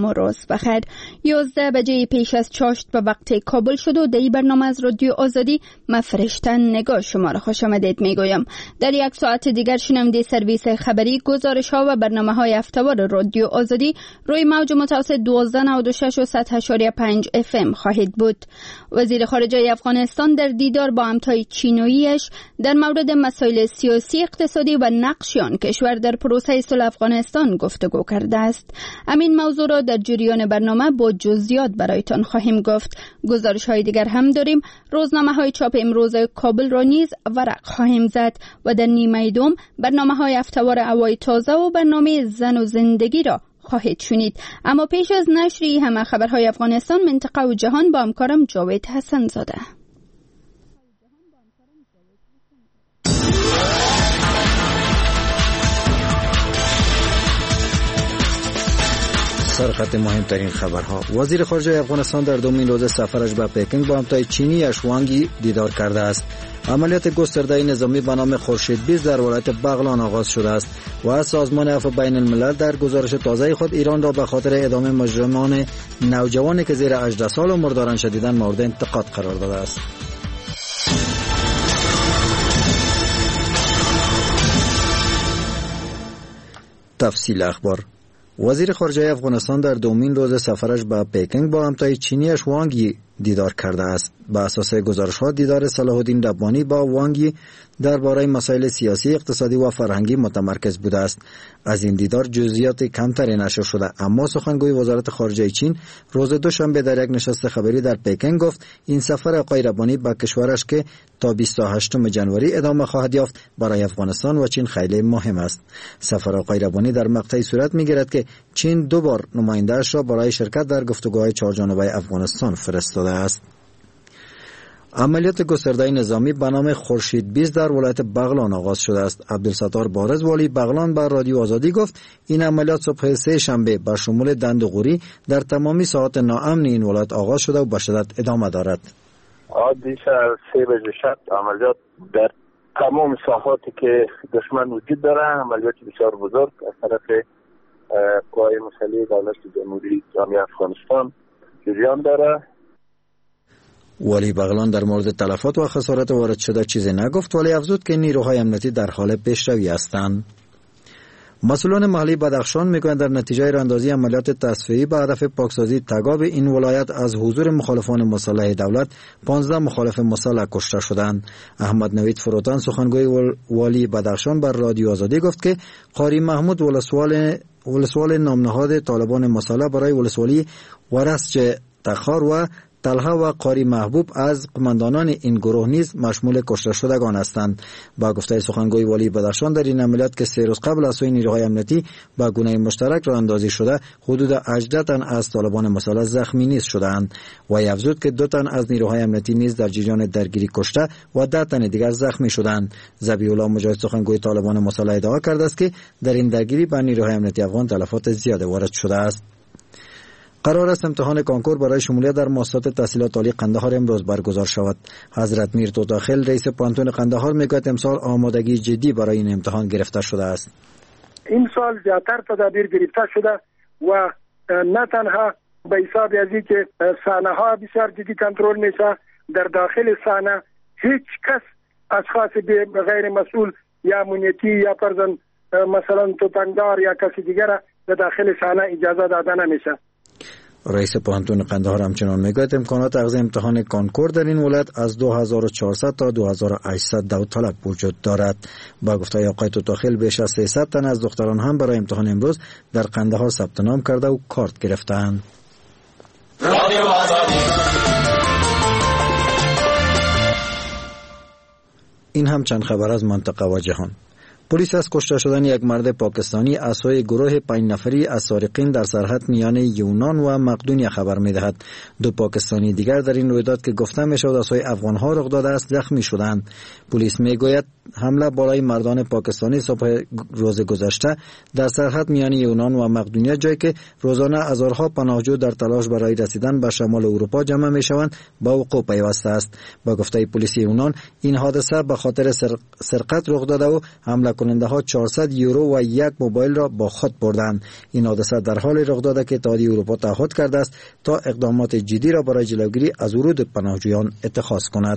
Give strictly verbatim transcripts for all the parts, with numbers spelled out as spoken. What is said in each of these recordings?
سلام و روز بخیر. یازده بجه پیش از چاشت به وقت کابل شد و در این برنامه از رادیو آزادی من فرشته نگاه شما را خوش آمدید میگویم. در یک ساعت دیگر شنونده سرویس خبری، گزارش ها و برنامه های هفته‌وار رادیو آزادی روی موج متوسط دوازده نود و شش و صد و هشت و پنج اف ام خواهید بود. وزیر خارجه افغانستان در دیدار با همتای چینیش در مورد مسائل سیاسی، اقتصادی و نقش آن کشور در پروسه صلح افغانستان گفتگو کرده است. همین موضوع را در جریان برنامه با جزئیات برایتان خواهیم گفت. گزارش های دیگر هم داریم. روزنامه های چاپ امروز کابل را نیز ورق خواهیم زد و در نیمه دوم برنامه های هفته‌وار هوای تازه و برنامه زن و زندگی را خواهید شنید. اما پیش از نشری همه خبرهای افغانستان، منطقه و جهان با همکارم جاوید حسن زاده. سرخط مهمترین خبرها. وزیر خارجه افغانستان در دومین روز سفرش به پکینگ با همتای چینی اشوانگی دیدار کرده است. عملیات گسترده نظامی به نام خورشید بیست در ولایت بغلان آغاز شده است و از سازمان عفو بین الملل در گزارش تازه خود ایران را به خاطر اعدام مجرمان نوجوانی که زیر هجده سال و مرداران شدیداً مورد انتقاد قرار داده است. تفصیل اخبار. وزیر خارجه افغانستان در دومین روز سفرش به پکینگ با همتای چینیش وانگی دیدار کرده است. به اساس گزارش‌ها دیدار صلاح الدین ربانی با وانگی درباره مسائل سیاسی، اقتصادی و فرهنگی متمرکز بوده است. از این دیدار جزئیات کمتری نشر شده، اما سخنگوی وزارت خارجه چین روز دوشنبه در یک نشست خبری در پکینگ گفت این سفر آقای ربانی به کشورش که تا بیست و هشتم ژانویه ادامه خواهد یافت برای افغانستان و چین خیلی مهم است. سفر آقای ربانی در مقطعی صورت می‌گیرد که چین دو بار نماینده‌اش را برای شرکت در گفتگوهای چهارجانبه افغانستان فرستاده است. عملیات گسترده نظامی به نام خورشید بیست در ولایت بغلان آغاز شده است. عبدالستار بارز والی بغلان بر رادیو آزادی گفت این عملیات صبح سه شنبه با شمول دند و غوری در تمامی ساحات ناامن این ولایت آغاز شده و به شدت ادامه دارد. عادی ساعت سه بجه شب عملیات در تمام ساحاتی که دشمن وجود داره، عملیات بسیار بزرگ از طرف قوای مسلح دولت جمهوری اسلامی افغانستان جریان داره. والی بغلان در مورد تلفات و خسارات وارد شده چیزی نگفت، ولی افزود که نیروهای امنیتی در حال پیشروی هستند. مسئولان محلی بدخشان میگویند در نتیجه راهاندازی عملیات تصفیه‌ای به هدف پاکسازی تگاب این ولایت از حضور مخالفان مسلح دولت پانزده مخالف مسلح کشته شدند. احمد نوید فروتان سخنگوی والی بدخشان بر رادیو آزادی گفت که قاری محمود ولسوال ولسوال نامنهاد طالبان مسلح برای ولسوالی ورسچ تخار و طلحه و قاری محبوب از قماندانان این گروه نیز مشمول کشته شدگان هستند. با گفته سخنگوی والی بدخشان در این عملیات که سه روز قبل از سوی نیروهای امنیتی با گونه مشترک راه اندازی شده، حدود هجده تن از طالبان مسلح زخمی نیز شدند و افزود که دو تن از نیروهای امنیتی نیز در جریان درگیری کشته و ده تن دیگر زخمی شدند. ذبیح الله مجاهد سخنگوی طالبان مسلح ادعا کرده است که در این درگیری به نیروهای امنیتی افغان تلفات زیاد وارد شده است. قرار است امتحان کنکور برای شمولیت در مؤسسات تحصیلات عالی قندهار امروز برگزار شود. حضرت میر توتاخیل رئیس پانتون قندهار میگوید امسال آمادگی جدی برای این امتحان گرفته شده است. این سال زیادتر تدابیر گرفته شده و نه تنها به حساب ازی که صحنه ها بسیار جدی کنترل میشه، در داخل صحنه هیچ کس اشخاص به غیر مسئول یا امنیتی یا فرضاً مثلا توپندار یا کسی دیگر به داخل صحنه اجازه داده نمیشه. رئیس پانتون قندهار همچنان میگوید امکانات اخذ امتحان کنکور در این ولایت از دو هزار و چهارصد تا دو هزار و هشتصد داوطلب وجود دارد. با گفته آقای توتاخیل بیش از سیصد تن از دختران هم برای امتحان امروز در قندهار ثبت نام کرده و کارت گرفتند. این هم چند خبر از منطقه و جهان. پلیس از کشته شدن یک مرد پاکستانی از سوی گروه پنج نفری از سارقین در سرحد میان یونان و مقدونیه خبر می‌دهد. دو پاکستانی دیگر در این رویداد که گفته می‌شود از سوی افغان‌ها رخ داده است زخمی شدند. پلیس می‌گوید حمله بالای مردان پاکستانی صبح روز گذشته در سرحد میان یونان و مقدونیه، جایی که روزانه هزارها پناهجو در تلاش برای رسیدن به شمال اروپا جمع میشوند، به وقوع پیوسته است. با گفته پلیس یونان این حادثه به خاطر سرقت رخ داده و حمله کننده ها چهارصد یورو و یک موبایل را با خود بردند. این حادثه در حال رخ داده که اتحادیه اروپا تعهد کرده است تا اقدامات جدی را برای جلوگیری از ورود پناهجویان اتخاذ کند.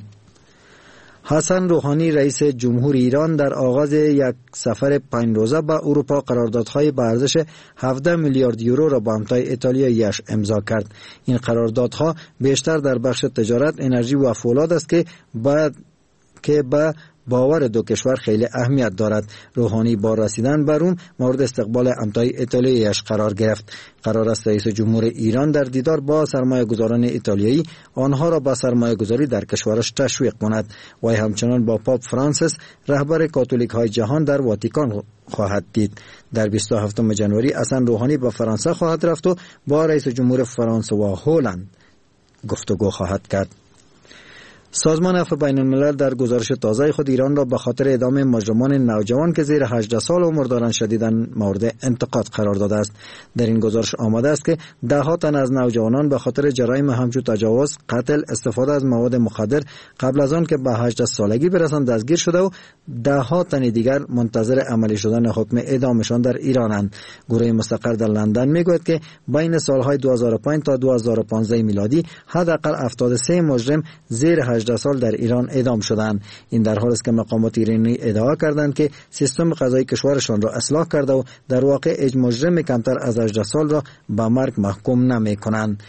حسن روحانی رئیس جمهور ایران در آغاز یک سفر پنج روزه به اروپا قراردادهای به ارزش هفده میلیارد یورو را با همتای ایتالیایی‌اش امضا کرد. این قراردادها بیشتر در بخش تجارت، انرژی و فولاد است که بعد که به باور دو کشور خیلی اهمیت دارد. روحانی با رسیدن به روم مورد استقبال همتای ایتالیایی‌اش قرار گرفت. قرار است رئیس جمهور ایران در دیدار با سرمایه‌گذاران ایتالیایی آنها را به سرمایه‌گذاری در کشورش تشویق کند. و همچنان با پاپ فرانسیس رهبر کاتولیک‌های جهان در واتیکان خواهد دید. در بیست و هفتم ژانویه حسن روحانی به فرانسه خواهد رفت و با رئیس جمهور فرانسه و هلند گفتگو خواهد کرد. سازمان عفو بین الملل در گزارش تازه خود ایران را به خاطر اعدام مجرمان نوجوان که زیر هجده سال عمر دارند شدیداً مورد انتقاد قرار داده است. در این گزارش آمده است که ده ها تن از نوجوانان به خاطر جرایم همچون تجاوز، قتل، استفاده از مواد مخدر قبل از آن که به هجده سالگی برسند دستگیر شده و ده ها تن دیگر منتظر عملی شدن حکم اعدامشان در ایرانند. گروه مستقر در لندن میگوید که بین سالهای دو هزار و پنج تا دو هزار و پانزده میلادی حداقل هفتاد و سه مجرم زیر هجده سال در ایران اعدام شدند. این در حالی است که مقامات ایرانی ادعا کردند که سیستم قضایی کشورشان را اصلاح کرده و در واقع هیچ مجرم کمتر از هجده سال را به مرگ محکوم نمی کنند.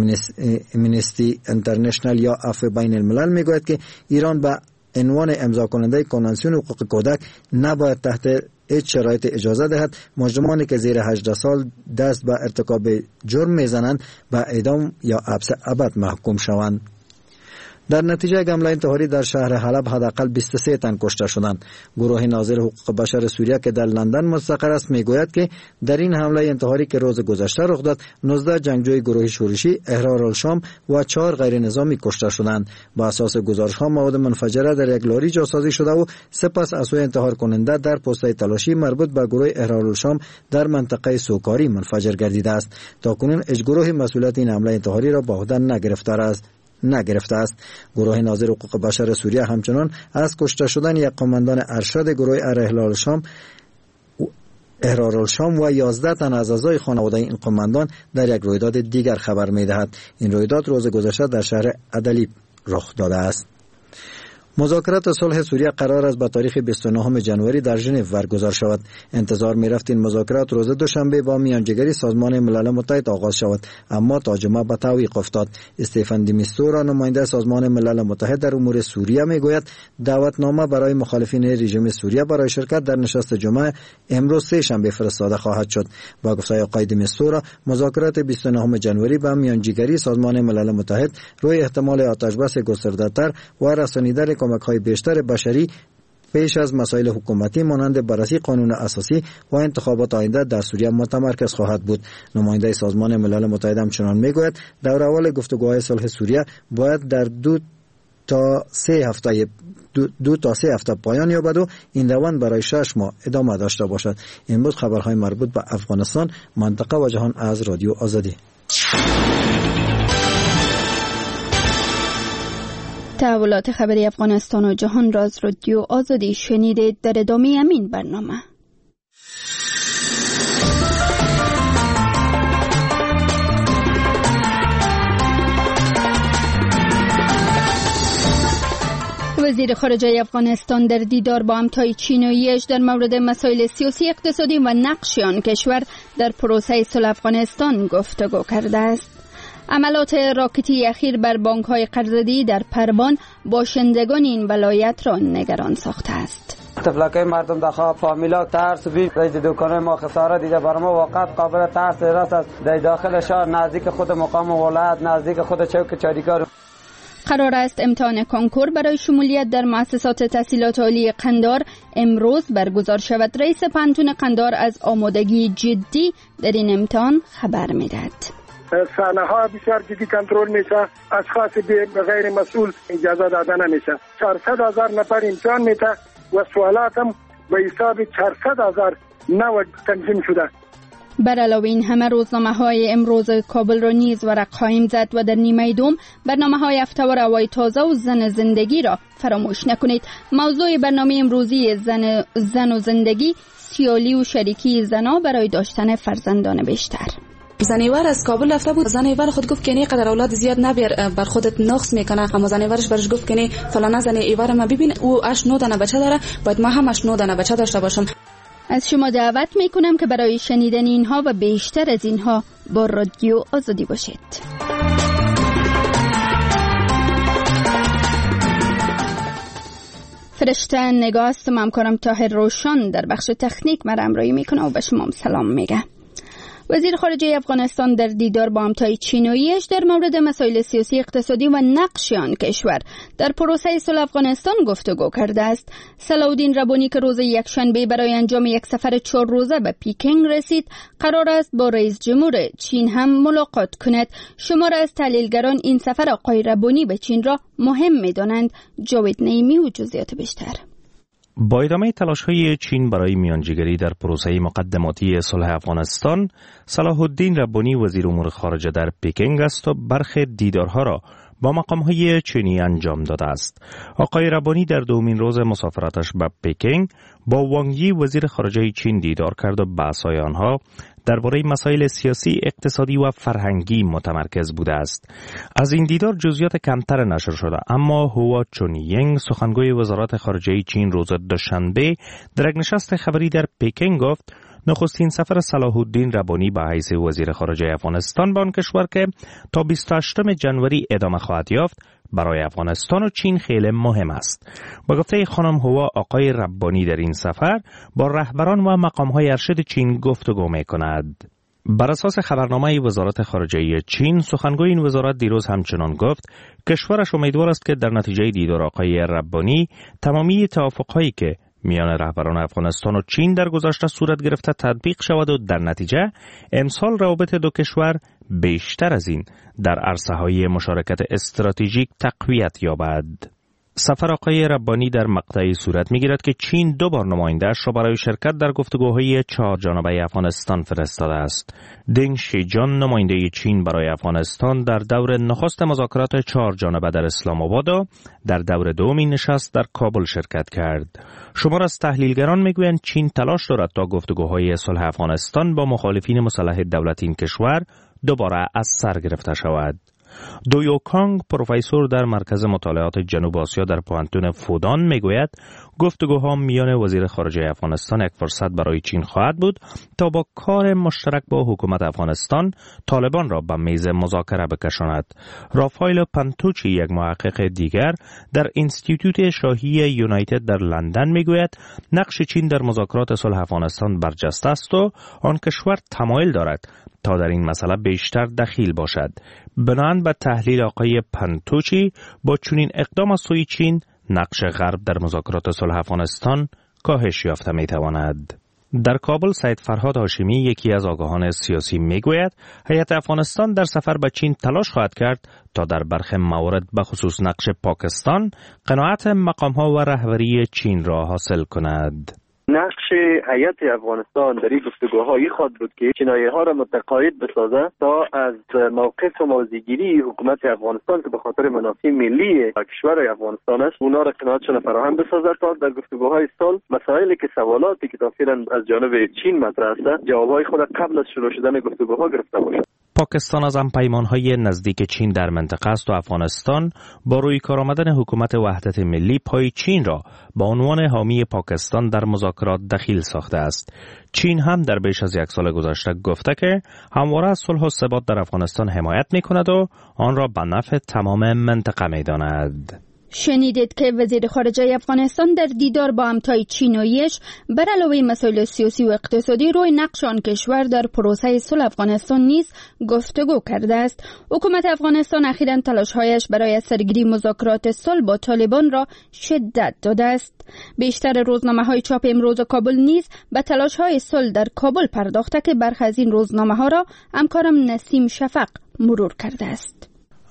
امنستی اینترنشنال یا عفو بین الملل میگوید که ایران به عنوان امضا کننده کنوانسیون حقوق کودک نباید تحت هیچ شرایط اجازه دهد مجرمانی که زیر هجده سال دست به ارتکاب جرم میزنند به اعدام یا حبس ابد محکوم شوند. در نتیجه حمله انتحاری در شهر حلب حداقل بیست و سه تن کشته شدند. گروه ناظر حقوق بشر سوریه که در لندن مستقر است میگوید که در این حمله انتحاری که روز گذشته رخ داد نوزده جنگجوی گروه شورشی احرار الشام و چهار غیر نظامی کشته شدند. با اساس گزارش ها مواد منفجره در یک لاری جاسازی شده و سپس از سوی انتحار کننده در پست‌های تلاشی مربوط به گروه احرار الشام در منطقه سوکاری منفجر گردیده است. تاکنون هیچ گروهی مسئولیت این حمله انتحاری را به عهده نگرفته است. نگرفته است. گروه ناظر حقوق بشر سوریه همچنان از کشته شدن یک قماندان ارشد گروه احرار الشام احرار الشام و یازده تن از اعضای خانواده این قماندان در یک رویداد دیگر خبر می‌دهد. این رویداد روز گذشته در شهر ادلیب رخ داده است. مذاکرات صلح سوریه قرار است به تاریخ بیست و نهم ژانویه در ژنو برگزار شود. انتظار می‌رفت این مذاکرات روز دوشنبه با میانجیگری سازمان ملل متحد آغاز شود، اما تا جمعه به تعویق افتاد. استیفن دی میستورا نماینده سازمان ملل متحد در امور سوریه میگوید دعوتنامه برای مخالفین رژیم سوریه برای شرکت در نشست جمعه امروز سه شنبه فرستاده خواهد شد. با گفته آقای دی میستورا مذاکرات بیست و نهم ژانویه با میانجیگری سازمان ملل متحد روی احتمال آتشبس گسترده‌تر و رسانیدن کمک‌های بیشتر بشری پیش از مسائل حکومتی مانند بررسی قانون اساسی و انتخابات آینده در سوریه متمرکز خواهد بود. نماینده سازمان ملل متحد همچنان میگوید دور اول گفتگوهای صلح سوریه باید در دو تا سه هفته دو, دو تا سه هفته پایان یابد و این روند برای شش ماه ادامه داشته باشد. این بود خبرهای مربوط به افغانستان، منطقه و جهان از رادیو آزادی. تحولات خبری افغانستان و جهان را از رادیو آزادی شنیدید. در ادامه همین برنامه وزیر خارجه افغانستان در دیدار با همتای چین و یش در مورد مسائل سیاسی، اقتصادی و نقش آن کشور در پروسه صلح افغانستان گفتگو کرده است. عملات راکتی اخیر بر بانک‌های قرضه‌دهی در پروان باشندگان این ولایت را نگران ساخته است. تفلکه مردم در خواب فامیلا ترس بی رئیس دکان ما خساره دیده بر ما واقعا قابل ترس راست است. در داخل شهر نزدیک خود مقام ولایت، نزدیک خود چوک چاریکار. قرار است امتحان کنکور برای شمولیت در مؤسسات تحصیلات عالی قندار امروز برگزار شود. رئیس پانتون قندار از آمادگی جدی در این امتحان خبر می‌دهد. صحنه ها بسیار جدی کنترل میشه، اشخاص به غیر مسئول اجازه داده نمیشه. چهارصد هزار نفر امتحان میده و سوالات هم به حساب چهارصد هزار نو تنظیم شده. بر علاوه این همه روزنامه های امروز کابل را نیز ورق خواهیم زد و در نیمه دوم برنامه های هفته‌وار هوای تازه و زن زندگی را فراموش نکنید. موضوع برنامه امروزی زن, زن و زندگی، سیالی و شریکی زنها برای داشتن فرزندان بیشتر. زنیور از کابل رفته بود. زنیور خود گفت که نه قدر اولاد زیاد نبیر، بر خودت نقص میکنه. اما زنیورش برش گفت که نه فلانه زن ایوار ما ببین او اش نه دانه بچه داره، باید ما هم اش نه دانه بچه داشته باشم. از شما دعوت میکنم که برای شنیدن اینها و بیشتر از اینها با رادیو آزادی باشید. فرشته نگاه است، همکارم طاهر روشن در بخش تکنیک مرا همراهی میکنه و به شما سلام میگه. وزیر خارجه افغانستان در دیدار با همتای چینیش در مورد مسائل سیاسی، اقتصادی و نقش آن کشور در پروسه صلح افغانستان گفتگو کرده است. صلاح الدین ربانی که روز یکشنبه برای انجام یک سفر چهار روزه به پیکنگ رسید، قرار است با رئیس جمهور چین هم ملاقات کند. شمار از تحلیلگران این سفر آقای ربانی به چین را مهم می‌دانند. جاوید نعیمی و جزئیات بیشتر. با ادامه تلاش‌های چین برای میانجیگری در پروسه مقدماتی صلح افغانستان، صلاح الدین ربانی وزیر امور خارجه در پکینگ است و برخی دیدارها را با مقام‌های چینی انجام داده است. آقای ربانی در دومین روز مسافرتش به پکینگ با وانگ یی وزیر خارجه چین دیدار کرد و بحث‌های آنها درباره مسائل سیاسی، اقتصادی و فرهنگی متمرکز بوده است. از این دیدار جزئیات کمتر نشر شده، اما هوا چونیینگ سخنگوی وزارت خارجه چین روز دوشنبه در یک نشست خبری در پکینگ گفت نخستین سفر صلاح الدین ربانی به حیث وزیر خارجه افغانستان به آن کشور که تا بیست و هشتم ژانویه ادامه خواهد یافت برای افغانستان و چین خیلی مهم است. با گفته خانم هوا، آقای ربانی در این سفر با رهبران و مقام‌های ارشد چین گفتگو می‌کند. بر اساس خبرنامه وزارت خارجه چین، سخنگوی این وزارت دیروز همچنان گفت کشورش امیدوار است که در نتیجه دیدار آقای ربانی تمامی توافق‌هایی که میان رهبران افغانستان و چین در گذشته صورت گرفته تطبیق شود و در نتیجه امسال روابط دو کشور بیشتر از این در عرصه‌های مشارکت استراتژیک تقویت یابد. سفر آقای ربانی در مقطعی صورت می‌گیرد که چین دو بار نماینده‌اش را برای شرکت در گفتگوهای چهار جانبه افغانستان فرستاده است. دنگ شیجان نماینده چین برای افغانستان در دور نخست مذاکرات چهار جانبه در اسلام آباد و در دور دومی نشست در کابل شرکت کرد. شمار از تحلیلگران میگویند چین تلاش دارد تا گفتگوهای صلح افغانستان با مخالفین مسلح دولت این کشور دوباره از سر گرفته شود. دویو کانگ پروفسور در مرکز مطالعات جنوب آسیا در پوهنتون فودان میگوید گفتگوها میان وزیر خارجه افغانستان یک فرصت برای چین خواهد بود تا با کار مشترک با حکومت افغانستان طالبان را به میز مذاکره بکشاند. رافایل پنتوچی، یک محقق دیگر در اینستیتوت شاهی یونایتد در لندن میگوید نقش چین در مذاکرات صلح افغانستان برجسته است و آن کشور تمایل دارد تا در این مسئله بیشتر دخیل باشد. بنابراین به تحلیل آقای پنتوچی با چنین اقدام از سوی چین نقش غرب در مذاکرات صلح افغانستان کاهش یافته میتواند. در کابل سید فرهاد هاشمی، یکی از آگاهان سیاسی، میگوید هیئت افغانستان در سفر به چین تلاش خواهد کرد تا در برخی موارد به خصوص نقش پاکستان قناعت مقام‌ها و رهبری چین را حاصل کند. نقش هیئت افغانستان در این گفتگوهای خواهد بود که چینایی‌ها را متقاعد بسازد تا از موقف و موضع‌گیری حکومت افغانستان که به خاطر منافع ملی کشور افغانستان است اونا را قناعتشان فراهم بسازد تا در گفتگوهای صلح مسائلی که سوالاتی که داخلا از جانب چین مطرح است جوابهای خود قبل از شروع شدن گفتگوها گرفته باشد. پاکستان از همپیمان‌های نزدیک چین در منطقه است و افغانستان با روی کار آمدن حکومت وحدت ملی پای چین را با عنوان حامی پاکستان در مذاکرات دخیل ساخته است. چین هم در بیش از یک سال گذشته گفته که همواره از صلح و ثبات در افغانستان حمایت می‌کند و آن را به نفع تمام منطقه می‌داند. شنیدید که وزیر خارجه افغانستان در دیدار با همتای چینیش بر علاوه مسائل سیاسی و اقتصادی روی نقش آن کشور در پروسه صلح افغانستان نیز گفتگو کرده است. حکومت افغانستان اخیراً تلاش‌هایش برای سرگیری مذاکرات صلح با طالبان را شدت داده است. بیشتر روزنامه‌های چاپ امروز کابل نیز به تلاش‌های صلح در کابل پرداخته که برخی از این روزنامه‌ها را همکارم نسیم شفق مرور کرده است.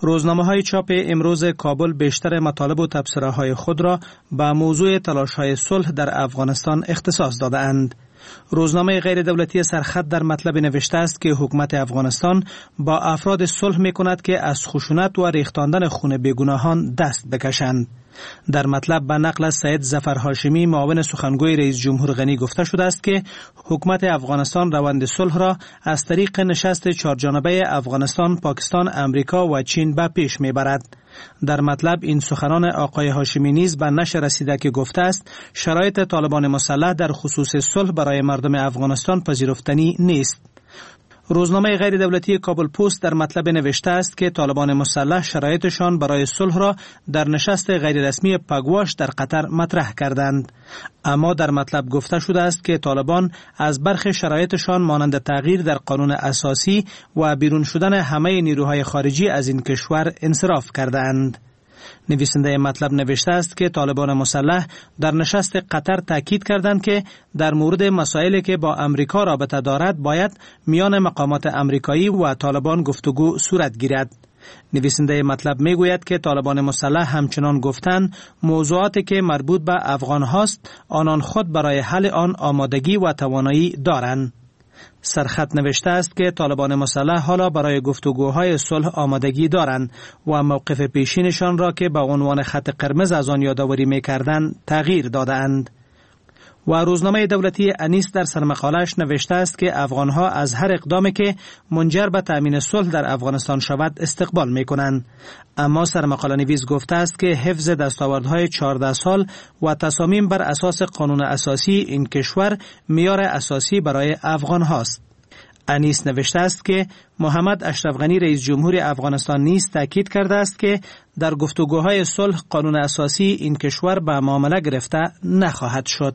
روزنامه‌های چاپ امروز کابل بیشتر مطالب و تبصره‌های خود را به موضوع تلاش‌های صلح در افغانستان اختصاص داده‌اند. روزنامه غیر دولتی سرخط در مطلب نوشته است که حکومت افغانستان با افراد صلح می‌کند که از خشونت و ریختاندن خون بیگناهان دست بکشند. در مطلب به نقل از سید ظفر هاشمی معاون سخنگوی رئیس جمهور غنی گفته شده است که حکومت افغانستان روند صلح را از طریق نشست چهارجانبه افغانستان، پاکستان، امریکا و چین به پیش میبرد. در مطلب این سخنان آقای هاشمی نیز به نشر رسیده که گفته است شرایط طالبان مسلح در خصوص صلح برای مردم افغانستان پذیرفتنی نیست. روزنامه غیر دولتی کابل پست در مطلب نوشته است که طالبان مسلح شرایطشان برای صلح را در نشست غیر رسمی پگواش در قطر مطرح کردند. اما در مطلب گفته شده است که طالبان از برخی شرایطشان مانند تغییر در قانون اساسی و بیرون شدن همه نیروهای خارجی از این کشور انصراف کردند. نویسنده مطلب نوشته است که طالبان مسلح در نشست قطر تاکید کردند که در مورد مسائلی که با امریکا رابطه دارد باید میان مقامات امریکایی و طالبان گفتگو صورت گیرد. نویسنده مطلب میگوید که طالبان مسلح همچنان گفتند موضوعاتی که مربوط به افغان هاست آنان خود برای حل آن آمادگی و توانایی دارند. سرخط نوشته است که طالبان مسلح حالا برای گفتگوهای صلح آمادگی دارند و موقف پیشینشان را که به عنوان خط قرمز از آن یادآوری می‌کردند تغییر داده‌اند. و روزنامه دولتی انیس در سرمقاله‌اش نوشته است که افغانها از هر اقدامی که منجر به تأمین صلح در افغانستان شود استقبال می‌کنند. اما سرمقاله نویس گفته است که حفظ دستاوردهای چهارده سال و تصامیم بر اساس قانون اساسی این کشور معیار اساسی برای افغان هاست. انیس نوشته است که محمد اشرف غنی رئیس جمهور افغانستان نیز تاکید کرده است که در گفتگوهای صلح قانون اساسی این کشور به معامله گرفته نخواهد شد.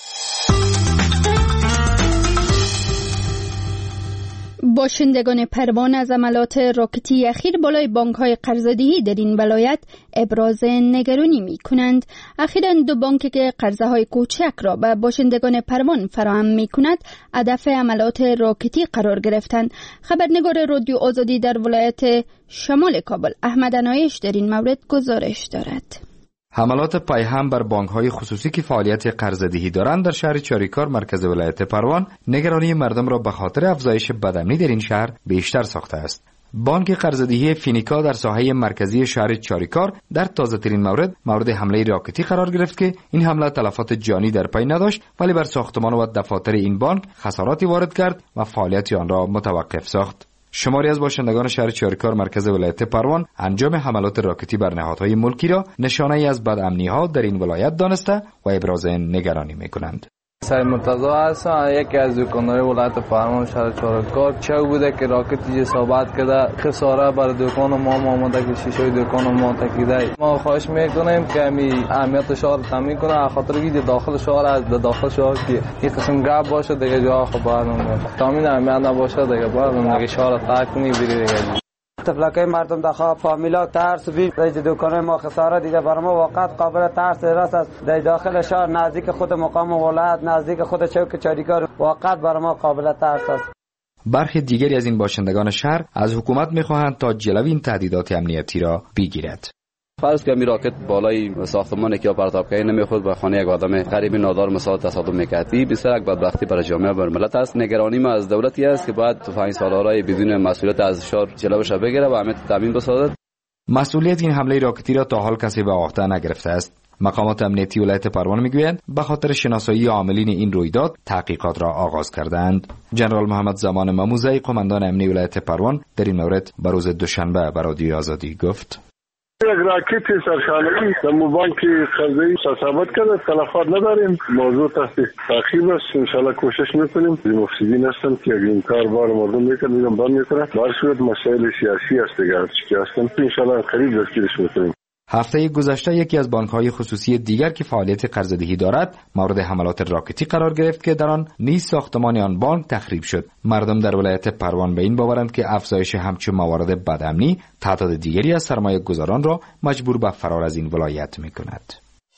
باشندگان پروان از عملات راکتی اخیر بالای بانک‌های قرضه‌دهی در این ولایت ابراز نگرانی می‌کنند. اخیراً دو بانک که قرضه‌های کوچک را به باشندگان پروان فراهم می‌کند، هدف عملات راکتی قرار گرفتند. خبرنگار رادیو آزادی در ولایت شمال کابل احمد عنایش در این مورد گزارش دارد. حملات پیهم بر بانک‌های خصوصی که فعالیت قرضه‌دهی دارند در شهر چاریکار مرکز ولایت پروان نگرانی مردم را به خاطر افزایش بدامنی در این شهر بیشتر ساخته است. بانک قرضه‌دهی فینیکا در ساحه مرکزی شهر چاریکار در تازه‌ترین مورد مورد حمله راکتی قرار گرفت که این حمله تلفات جانی در پی نداشت، ولی بر ساختمان و دفاتر این بانک خساراتی وارد کرد و فعالیت آن را متوقف ساخت. شماری از باشندگان شهر چاریکار مرکز ولایت پروان انجام حملات راکتی بر نهادهای ملکی را نشانه‌ای از بدامنی‌ها در این ولایت دانسته و ابراز نگرانی می‌کنند. سعید مرتضی هستم، یکی از دکان‌های ولایت پروان شهر چاریکار. چه بوده که راکتی ثابت کرده خساره بر دکان ما آمده که شیشه دکان ما تکیده. ما خواهش می‌کنیم که می اهمیت شهر تامین کنه، خاطر اینکه داخل شهر از داخل شهر که یک قسم گپ باشه دیگه جا خبر نمیاد. تامین اهمیت نباشه دیگه باید دیگه شهر ترک کنی بری دیگه. تفلکه مردم داخل فامیلا ترس بی در دکان ما خساره دیده بر ما واقعا قابل ترس راست است. در داخل شهر نزدیک خود مقام ولایت نزدیک خود چوک چاریکار واقعا بر ما قابل ترس است. برخی دیگری از این باشندگان شهر از حکومت میخواهند تا جلوی این تهدیدات امنیتی را بگیرد. فرض که می راکت بالای ساختمانی که پرتاب کنی نمیخود به خانه یک آدم غریب نادار مثلا تصادف میکردی بسیار یک بدبختی برای جامعه و ملت است. نگرانی ما از دولتی است که باید تفنگ سالارای بدون مسئولیت از شهر جلوش بگیره و امنیت تامین بسازد. مسئولیت این حمله راکتی را تا حال کسی به عهده نگرفته است. مقامات امنیتی ولایت پروان میگویند به خاطر شناسایی عاملین این رویداد تحقیقات را آغاز کردند. جنرال محمد زمان مموزی قماندان امنی ولایت پروان در این مورد به روز دوشنبه به رادیو آزادی گفت: یک راکت سرشانه‌ای در بانک قرضه‌ای ثابت کرده، تلفات نداریم، موضوع تحت تعقیب است. ان شاء الله کوشش میکنیم. مفسدین هستن که اگه این کار بار مردم میکنن میگم بند میکنن. در صورت مسائل سیاسی است دیگه چی هستن، ان شاء الله قریب دستگیرش میکنیم. هفته گذشته یکی از بانک‌های خصوصی دیگر که فعالیت قرضه‌دهی دارد مورد حملات راکتی قرار گرفت که در آن نیز ساختمان آن بانک تخریب شد. مردم در ولایت پروان به این باورند که افزایش همچون موارد بدامنی تعداد دیگری از سرمایه‌گذاران را مجبور به فرار از این ولایت می‌کند.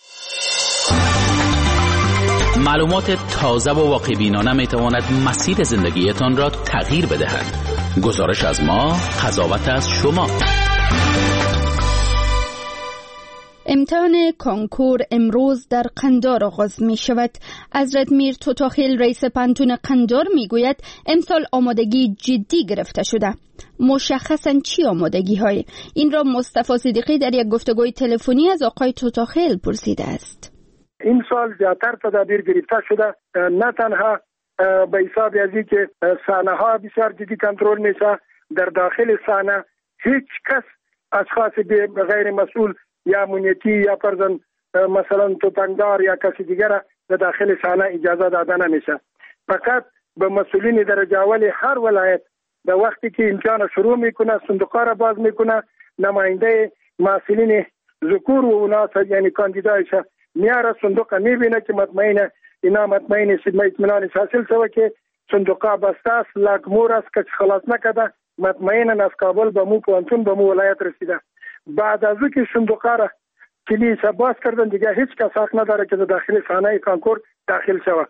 معلومات تازه و واقع بینانه می‌تواند مسیر زندگیتان را تغییر بدهد. گزارش از ما، قضاوت از شما. امتحان کنکور امروز در قندار آغاز می شود. حضرت میر توتاخیل رئیس پانتون قندار می گوید امسال آمادگی جدی گرفته شده. مشخصاً چی آمادگی های؟ این را مصطفی صدیقی در یک گفتگوی تلفنی از آقای توتاخیل پرسیده است. این سال زیادتر تدابیر گرفته شده، نه تنها به حساب ازی که صحنه ها بسیار جدی کنترل میشه، در داخل صحنه هیچ کس اشخاص غیر مسئول یا امنیتی یا فرضاً مثلا توپنگدار یا کسی دیگر در داخل صحنه اجازه داده نمیشه. فقط به مسئولین درجه اول هر ولایت در وقتی که امتحان شروع میکنه صندوقها را باز میکنه، نماینده مسئولین ذکور و اوناس یعنی کاندیدایش میاره صندوق میبینه که مطمئن اینا مطمئن اطمینان حاصل شوه که صندوقها بسته است، لاکمور است که خلاص نکده، مطمئن از کابل به مو پوانتون به مو ولایت رسیده. بعد از اینکه صندوقها را کلیش باز کردن دیگه هیچ کس حق نداره که داخل صحنه کنکور داخل شوه.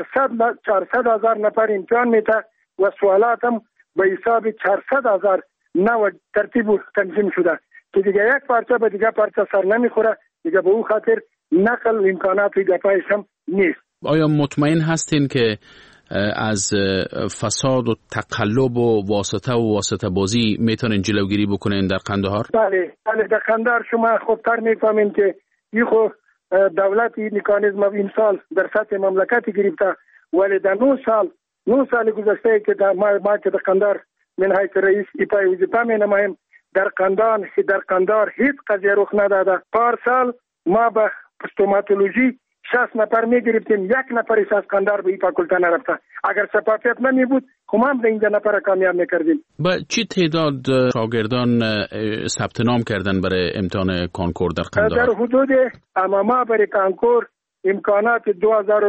چهارصد هزار نفر امتحان میته و سوالات هم به حساب چهارصد هزار نو ترتیب و تنظیم شده که دیگه یک پارچه به دیگه پارچه سر نمیخوره، دیگه به اون خاطر نقل امکانات و گپایش هم نیست. آیا مطمئن هستین که از فساد و تقلب و واسطه و واسطه بازی میتونین جلوگیری بکنین در قندهار؟ بله بله در قندهار شما خوبتر میفهمین که این خو دولت این مکانیزم این سال در سطح مملکتی گرفته، ولی در نو سال نو سال گذشته که در ما, ما که در قندهار من حیث رئیس ایپای وظیفه می نماییم، در قندهار در قندهار هیچ قضیه رخ نداده. پارسال ما به استوماتولوژی شصت نفر می گرفتیم، یک نفرش از قندهار به این فاکولته نرفته. اگر شفافیت نمی بود هم به اینجا نفر کامیاب می کردیم. با چی تعداد شاگردان ثبت نام کردن برای امتحان کنکور در قندهار؟ در حدود اما ما برای کنکور امکانات دو هزار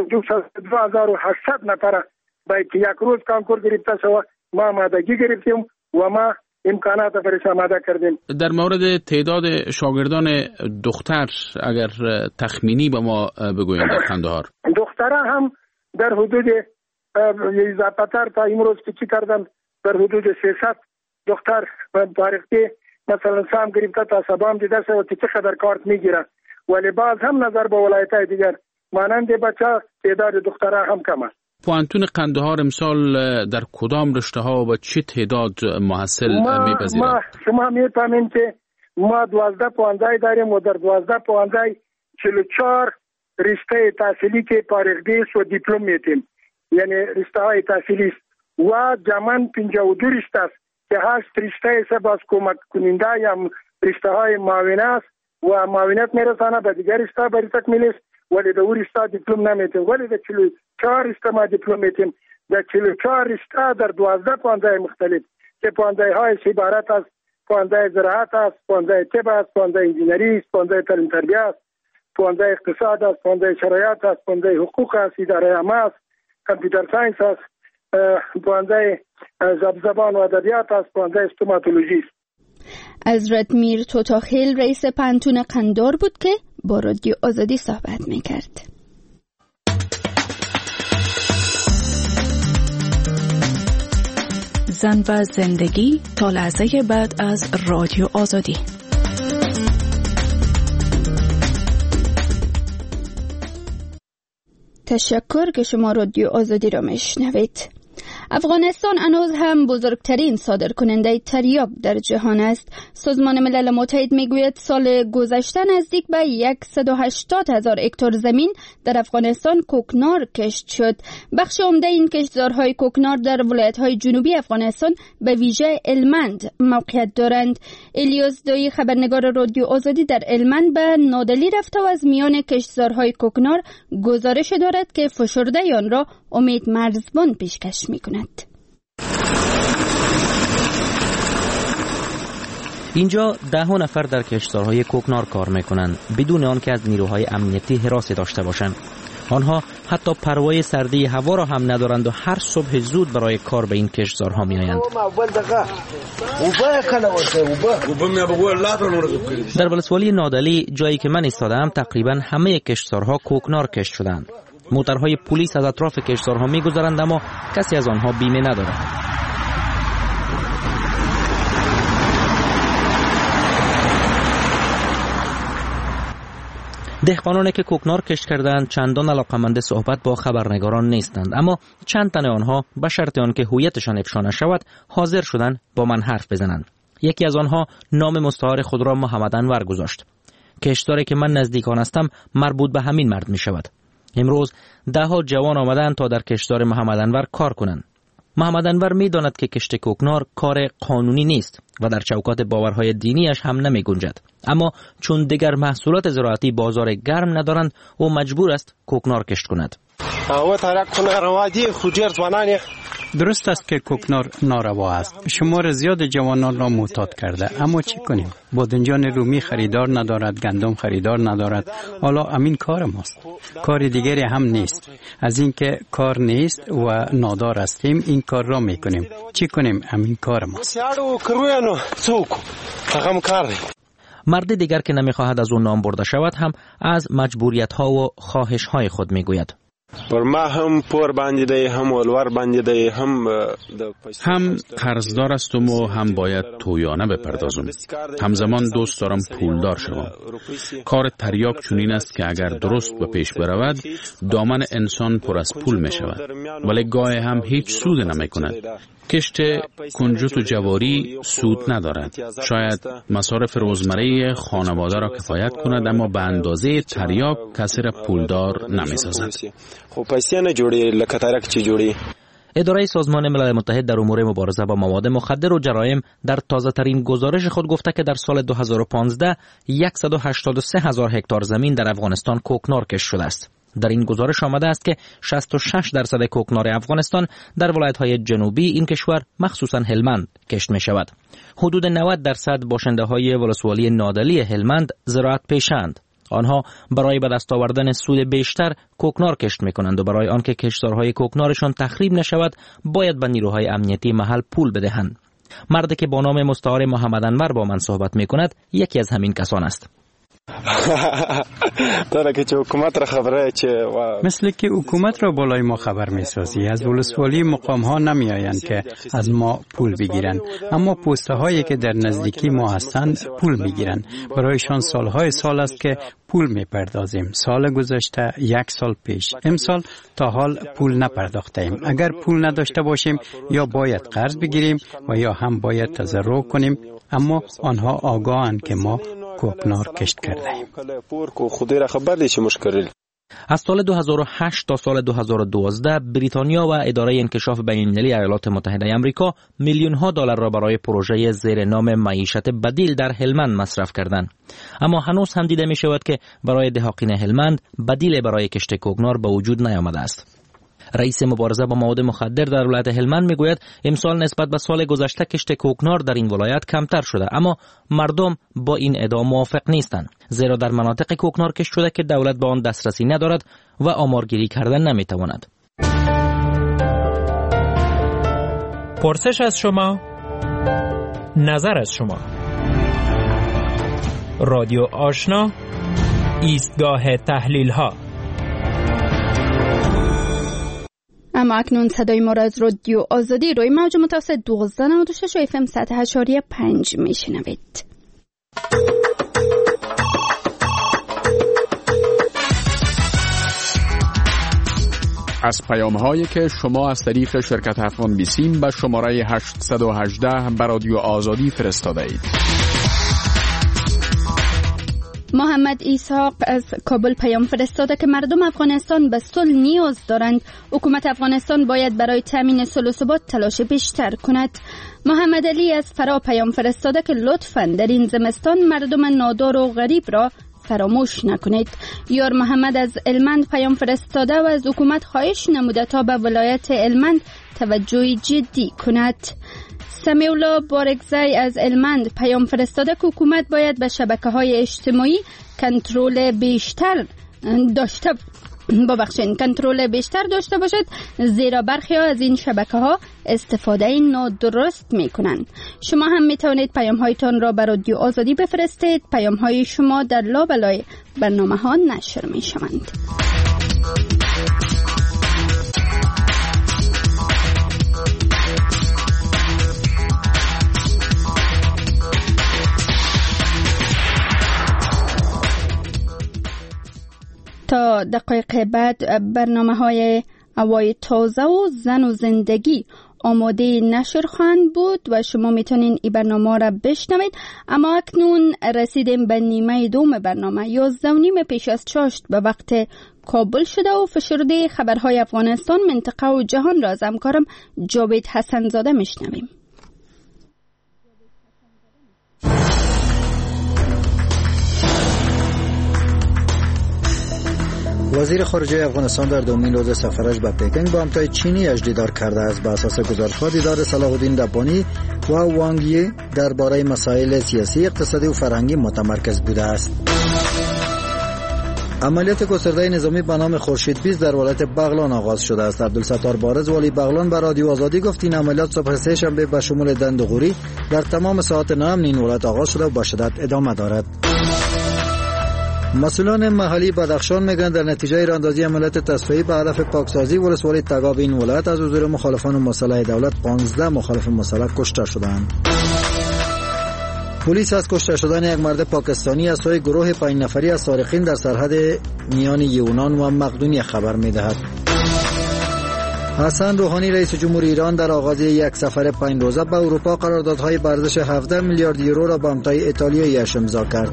و هشتصد نفر با یک روز کنکور گرفته شد، ما آمادگی گرفتیم و ما امکانات برش آماده کردیم. در مورد تعداد شاگردان دختر اگر تخمینی به ما بگویند در قندهار؟ دخترها هم در حدود اضافه تر تا امروز که چی کردن در حدود سیصد دختر تاریخی مثلا سام گرفته تا سبام دیده شد که چقدر کارت میگیره، ولی باز هم نظر به ولایت‌های دیگر مانند بچه تعداد دخترها هم کم است. پوانتون قندهار امسال در کدام رشته ها و چه تعداد محصل میپذیرد؟ ما شما میفهمین که ما دوازده پوانده داریم و در دوازده پوانده چهل و چهار رشته تحصیلی که پارگدیس و دیپلم میتیم، یعنی رشته های تحصیلی و جمعاً پنجاه و دو رشته است که هشت رشته است باز کمک کننده یا رشته های معاونت است و معاونت میرسانه به دیگر رشته برای تکمیل است، ولی در اون رشته دیپلم نمیتیم، ولی در چهل و چهار رشته ما دیپلم میتیم. در چهل و چهار رشته در دوازده پوانده مختلف که پوانده های عبارت است پوانده زراعت است، پوانده طب است، پوانده انجینری است، پوانده تعلیم تربیت است، پوانده اقتصاد است، پوانده شرایط است، پوانده حقوق است، اداره عامه است، کامپیوتر ساینس است، پوانده زبان و ادبیات است، پوانده استوماتولوژی است. حضرت میر توتاخیل رئیس پانتون قندهار بود که با رادیو آزادی صحبت میکرد. زن و زندگی تا لحظه بعد از رادیو آزادی. تشکر که شما رادیو آزادی را میشنوید. افغانستان هنوز هم بزرگترین صادرکننده تریاک در جهان است. سازمان ملل متحد میگوید سال گذشته نزدیک به صد و هشتاد هزار هکتار زمین در افغانستان کوکنار کشت شد. بخش عمده این کشتزارهای کوکنار در ولایت‌های جنوبی افغانستان به ویژه هلمند موقعیت دارند. الیاس دایی خبرنگار رادیو آزادی در هلمند به نادلی رفته و از میان کشتزارهای کوکنار گزارش دارد که فشرده آن را امید مرزبان پیشکش می‌کند. اینجا ده ها نفر در کشتزارهای کوکنار کار میکنند بدون آنکه از نیروهای امنیتی حراسی داشته باشند. آنها حتی پروای سردی هوا را هم ندارند و هر صبح زود برای کار به این کشتزارها میآیند. در ولسوالی نادلی جایی که من ایستادم تقریبا همه کشتزارها کوکنار کشت شدند. موترهای پلیس از اطراف کشتزارها میگذرند اما کسی از آنها بیمه ندارد. دهقانانی که کوکنار کشت کردند چندان علاقمند صحبت با خبرنگاران نیستند، اما چند تن آنها به شرط آنکه هویتشان افشا نشود حاضر شدند با من حرف بزنند. یکی از آنها نام مستعار خود را محمد انور گذاشت. کشتاری که من نزدیک آن هستم مربوط به همین مرد می شود. امروز ده ها جوان آمدند تا در کشتار محمد انور کار کنند. محمد انور می داند که کشت کوکنار کار قانونی نیست و در چوکات باورهای دینیش هم نمی گنجد. اما چون دیگر محصولات زراعتی بازار گرم ندارند او مجبور است کوکنار کشت کند. درست است که کوکنار ناروا است. شمار زیاد جوانان را معتاد کرده، اما چی کنیم؟ بادنجان رومی خریدار ندارد، گندم خریدار ندارد. حالا امین کار ماست. کار دیگری هم نیست. از اینکه کار نیست و نادار هستیم این کار را میکنیم. چی کنیم؟ امین کار ماست. مرد دیگر که نمیخواهد از او نام برده شود هم از مجبوریت ها و خواهش های خود میگوید. پر ما هم پور باندې دی هم ولور باندې دی هم هم قرضدار هستم و هم باید تویانه بپردازم. همزمان دوست دارم پولدار شوم. کار تریاک چنین است که اگر درست به پیش برود دامن انسان پر از پول می شود، ولی گاهی هم هیچ سود نمی کند. کشت کنجد و جواری سود ندارد. شاید مصارف روزمره خانواده را کفایت کند، اما به اندازه تریاک کسی را پولدار نمی سازد. خب پیسې نه جوړي لکه تریاک چې جوړي. اداره سازمان ملل متحد در امور مبارزه با مواد مخدر و جرایم در تازه ترین گزارش خود گفته که در سال دو هزار و پانزده صد و هشتاد و سه هزار هکتار زمین در افغانستان کوکنار کشت شده است. در این گزارش آمده است که شصت و شش درصد کوکنار افغانستان در ولایت‌های جنوبی این کشور مخصوصاً هلمند کشت می شود. حدود نود درصد باشنده‌های ولسوالی نادلی هلمند زراعت پیشند. آنها برای به دست آوردن سود بیشتر کوکنار کشت می‌کنند و برای آنکه کشتارهای کوکنارشان تخریب نشود باید به نیروهای امنیتی محل پول بدهند. مردی که با نام مستعار محمد انور با من صحبت می‌کند یکی از همین کسان است. مثل که حکومت را بالای ما خبر می‌سازی. از ولسوالی مقام ها نمی آیند که از ما پول بگیرند، اما پسته هایی که در نزدیکی ما هستند پول میگیرند. برایشان سالهای سال است که پول میپردازیم. سال گذشته، یک سال پیش، امسال تا حال پول نپرداختیم. اگر پول نداشته باشیم یا باید قرض بگیریم و یا هم باید تضرع کنیم، اما آنها آگاهند که ما کوکنار کشت کرده. از سال دو هزار و هشت تا سال دو هزار و دوازده بریتانیا و اداره انکشاف بین‌المللی ایالات متحده آمریکا میلیون ها دلار را برای پروژه زیر نام معیشت بدیل در هلمند مصرف کردند. اما هنوز هم دیده می شود که برای دهقان هلمند بدیل برای کشت کوکنار به وجود نیامده است. رئیس مبارزه با مواد مخدر در ولایت هلمند میگوید امسال نسبت به سال گذشته کشت کوکنار در این ولایت کمتر شده، اما مردم با این ادعا موافق نیستند، زیرا در مناطق کوکنار کشت شده که دولت به آن دسترسی ندارد و آمارگیری کردن نمیتواند. پرسش از شما، نظر از شما. رادیو آشنا، ایستگاه تحلیل ها. اما اکنون صدای ما را از رادیو آزادی روی موج متوسط دوازده نود و شش اف ام صد و هشت و پنج میشنوید. از پیام هایی که شما از طریق شرکت افغان بیسیم به شماره هشتصد و هجده به رادیو آزادی فرستاده اید. محمد اسحاق از کابل پیام فرستاده که مردم افغانستان به صلح نیاز دارند. حکومت افغانستان باید برای تامین صلح و ثبات تلاش بیشتر کند. محمد علی از فرا پیام فرستاده که لطفاً در این زمستان مردم نادار و غریب را فراموش نکنید. یار محمد از هلمند پیام فرستاده و از حکومت خواهش نموده تا به ولایت هلمند توجه جدی کند. سمیولا بارگزای از هلمند پیام فرستاده که حکومت باید به شبکه‌های اجتماعی کنترل بیشتر داشته ببخشید کنترل بیشتر داشته باشد، زیرا برخی ها از این شبکه‌ها استفاده نادرست می‌کنند. شما هم می‌توانید پیام‌هایتان را به رادیو آزادی بفرستید. پیام‌های شما در لابلای برنامه‌ها نشر می‌شوند. تا دقایق بعد برنامه های هوای تازه و زن و زندگی آماده نشر خواهند بود و شما میتونین این برنامه را بشنوید. اما اکنون رسیدیم به نیمه دوم برنامه. یازده و نیم پیش از چاشت به وقت کابل شده و فشرده خبرهای افغانستان، منطقه و جهان را از همکارم جاوید حسن زاده میشنویم. وزیر خارجه افغانستان در دومین روز سفرش به پکینگ با همتای چینی اش دیدار کرده است. بر اساس گزارش‌ها دیدار صلاح الدین ربانی و وانگ یی درباره مسائل سیاسی، اقتصادی و فرهنگی متمرکز بوده است. عملیات گسترده نظامی به نام خورشید بیست در ولایت بغلان آغاز شده است. عبدالستار بارز والی بغلان به رادیو آزادی گفت این عملیات صبح سه شنبه به شمول دند و غوری در تمام ساعات نهم این ولایت آغاز شده و با شدت ادامه دارد. مسئولان محلی بدخشان میگن در نتیجه راندازی عملیات تصفیه‌ای به هدف پاکسازی ولسوالی تگاب این ولایت از حضور مخالفان مسلح دولت پانزده مخالف مسلح کشته شدند. پلیس از کشته شدن یک مرد پاکستانی از سوی گروه پنج نفری از سارقین در سرحد میان یونان و مقدونیه خبر میدهد. حسن روحانی رئیس جمهور ایران در آغاز یک سفر پنج روزه به اروپا قراردادهای به ارزش هفده میلیارد یورو را با همتای ایتالیایی امضا کرد.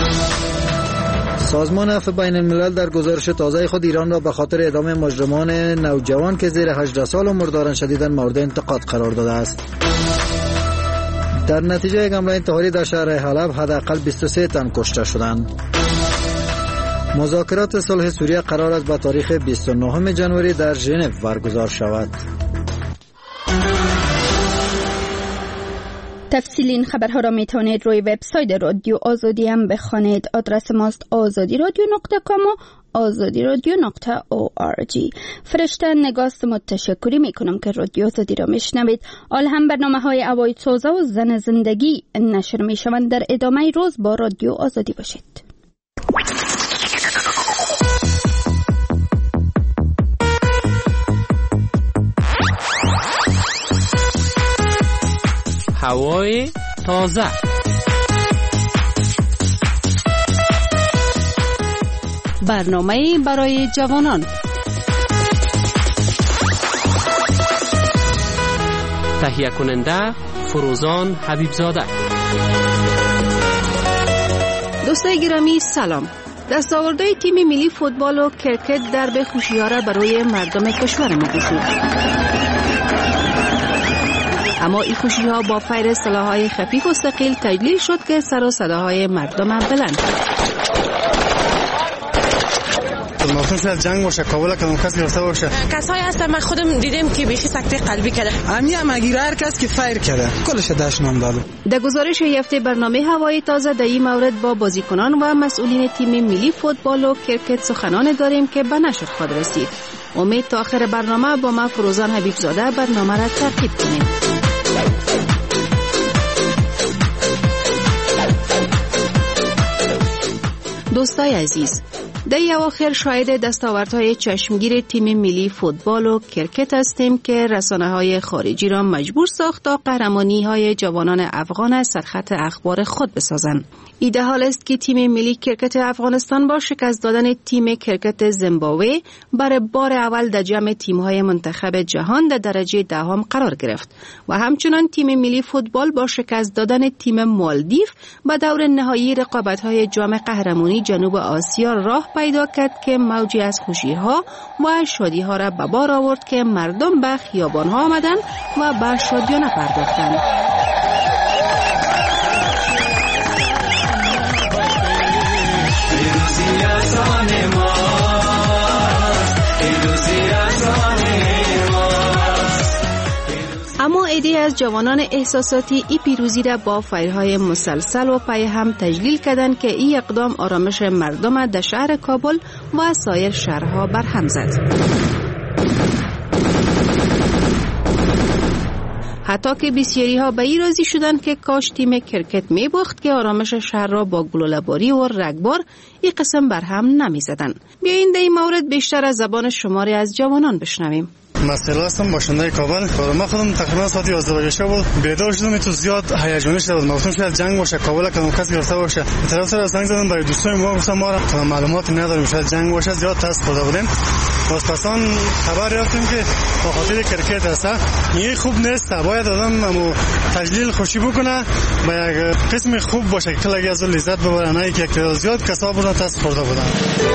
سازمان عفو بین الملل در گزارش تازه خود ایران را به خاطر اعدام مجرمان نوجوان که زیر هجده سال عمر دارند شدیداً مورد انتقاد قرار داده است. در نتیجه یک حمله انتحاری در شهر حلب حداقل بیست و سه تن کشته شدند. مذاکرات صلح سوریه قرار است به تاریخ بیست و نهم ژانویه در ژنو برگزار شود. تفصیل این خبرها را می توانید روی وبسایت رادیو آزادی هم بخوانید. آدرس ماست آزادی رادیو نقطه کام و آزادی رادیو نقطه او آر جی. فرشته نگاست متشکری می کنم که رادیو آزادی را می شنوید. آل هم برنامه های هوای تازه و زن زندگی نشر می شوند. در ادامه روز با رادیو آزادی باشید. هوای تازه. برنامه برای جوانان. تهیه کننده فروزان حبیبزاده. دوستای گرامی سلام. دستاوردهای تیم ملی فوتبال و کرکت در به خوشی‌ها را برای مردم کشور ما گشود. اما این خوشی ها با فیر سلاح‌های خفیف و ثقیل تجلیل شد که سر و صداهای مردم بلند. ممکن از جنگ باشه، کابل که ممکن گرفته باشه. کسایی هستن ما خودم دیدیم که بیخی سکته قلبی کرده. همین هم اگه هر کس که فیر کرده کلش داش نام داد. در گزارش هفته برنامه هوای تازه در این مورد با بازیکنان و مسئولین تیم ملی فوتبال و کرکت سخنان داریم که به نشر خواهد رسید. امید تا آخر برنامه با ما فروزان حبیبزاده برنامه را تعقیب کنیم. دوستای عزیز، در اواخر شاهد دستاوردهای چشمگیر تیم ملی فوتبال و کرکت هستیم که رسانه‌های خارجی را مجبور ساخت تا قهرمانی‌های جوانان افغان از سرخط اخبار خود بسازند. ایده حال است که تیم ملی کرکت افغانستان با شکست دادن تیم کرکت زیمبابوه برای بار اول در جمع تیم‌های منتخب جهان در درجه دهم قرار گرفت و همچنان تیم ملی فوتبال با شکست دادن تیم مالدیو به دور نهایی رقابت‌های جام قهرمانی جنوب آسیا راه پیدا کرد که موجی از خوشی‌ها و شادی‌ها را به بار آورد که مردم به خیابان‌ها آمدند و به شادیانه پرداختند. اما عده‌ای از جوانان احساساتی ای پیروزی را با فیرهای مسلسل و پای هم تجلیل کردند که این اقدام آرامش مردم در شهر کابل و سایر شهرها برهم زد. حتی که بسیاری ها به این راضی شدند که کاش تیم کرکت می باخت که آرامش شهر را با گلوله‌باری و رگبار این قسم برهم نمی زدن. بیایید در این مورد بیشتر از زبان شماری از جوانان بشنویم. مسئله هستم باشنده کابل. ما خودم تقریبا ساعت یازده بجه شب بود بیدار شدم. تو زیاد هیجانی شده بود. گفتم شاید جنگ باشه، کابل کدوم کسی گرفته باشه. طرف سر زنگ زدن برای دوستای ما، گفتم ما را معلوماتی نداریم، شاید جنگ باشه. زیاد تاس خورده بودیم. واسپسان خبر یافتیم که با خاطر کرکت است. این خوب نیست. باید آدم امو تجلیل خوشی بکنه، با یک قسم خوب باشه که کلاگی از لذت ببره، نه که یک زیاد کسا بودن تاس خورده بودن.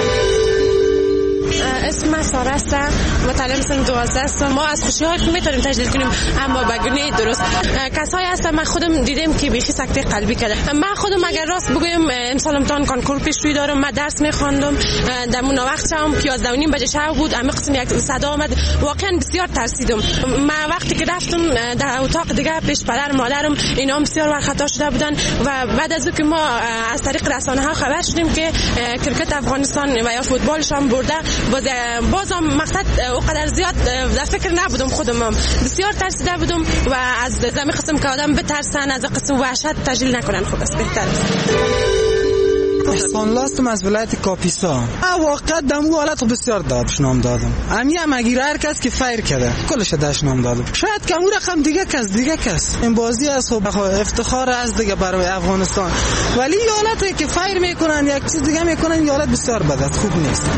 اسم ساره است، متعلم سن دوازده است. ما از خوشی های میتونیم تجلیل کنیم اما به گونه درست. کسایی هستن من خودم دیدم که بیخی سکته قلبی کرده. من خودم اگر راست بگویم امسال امتحان کنکور پیش روی دارم. من درس میخواندم در اون وقت هم یازده و نیم بجه شب بود. اما قسم یک صدا آمد، واقعا بسیار ترسیدم. من وقتی که رفتم در اتاق دیگه پیش پدر مادرم اینا بسیار وقت خطا شده بودن و بعد از اینکه ما از طریق رسانه ها خبر شدیم که کرکت افغانستان و یا فوتبالش هم برده، باز بازم مقصد اونقدر زیاد در فکر نبودم. خودم بسیار ترسیده بودم و از زمین قسم که آدم بترسن، از قسم وحشت تجلیل نکنن. خب است بهتر است. احسان لاستم از ولایت کاپیسا. واقعا دمو حالت بسیار داشنام دادم. امی هم اگه هر کس که فایر کرده کلش داشنام دادم. شاید کم رقم دیگه کس دیگه کس این بازی از خب افتخار از دیگه برای افغانستان، ولی حالتی که فایر میکنن یک چیز دیگه میکنن، حالت بسیار بد است، خوب نیست.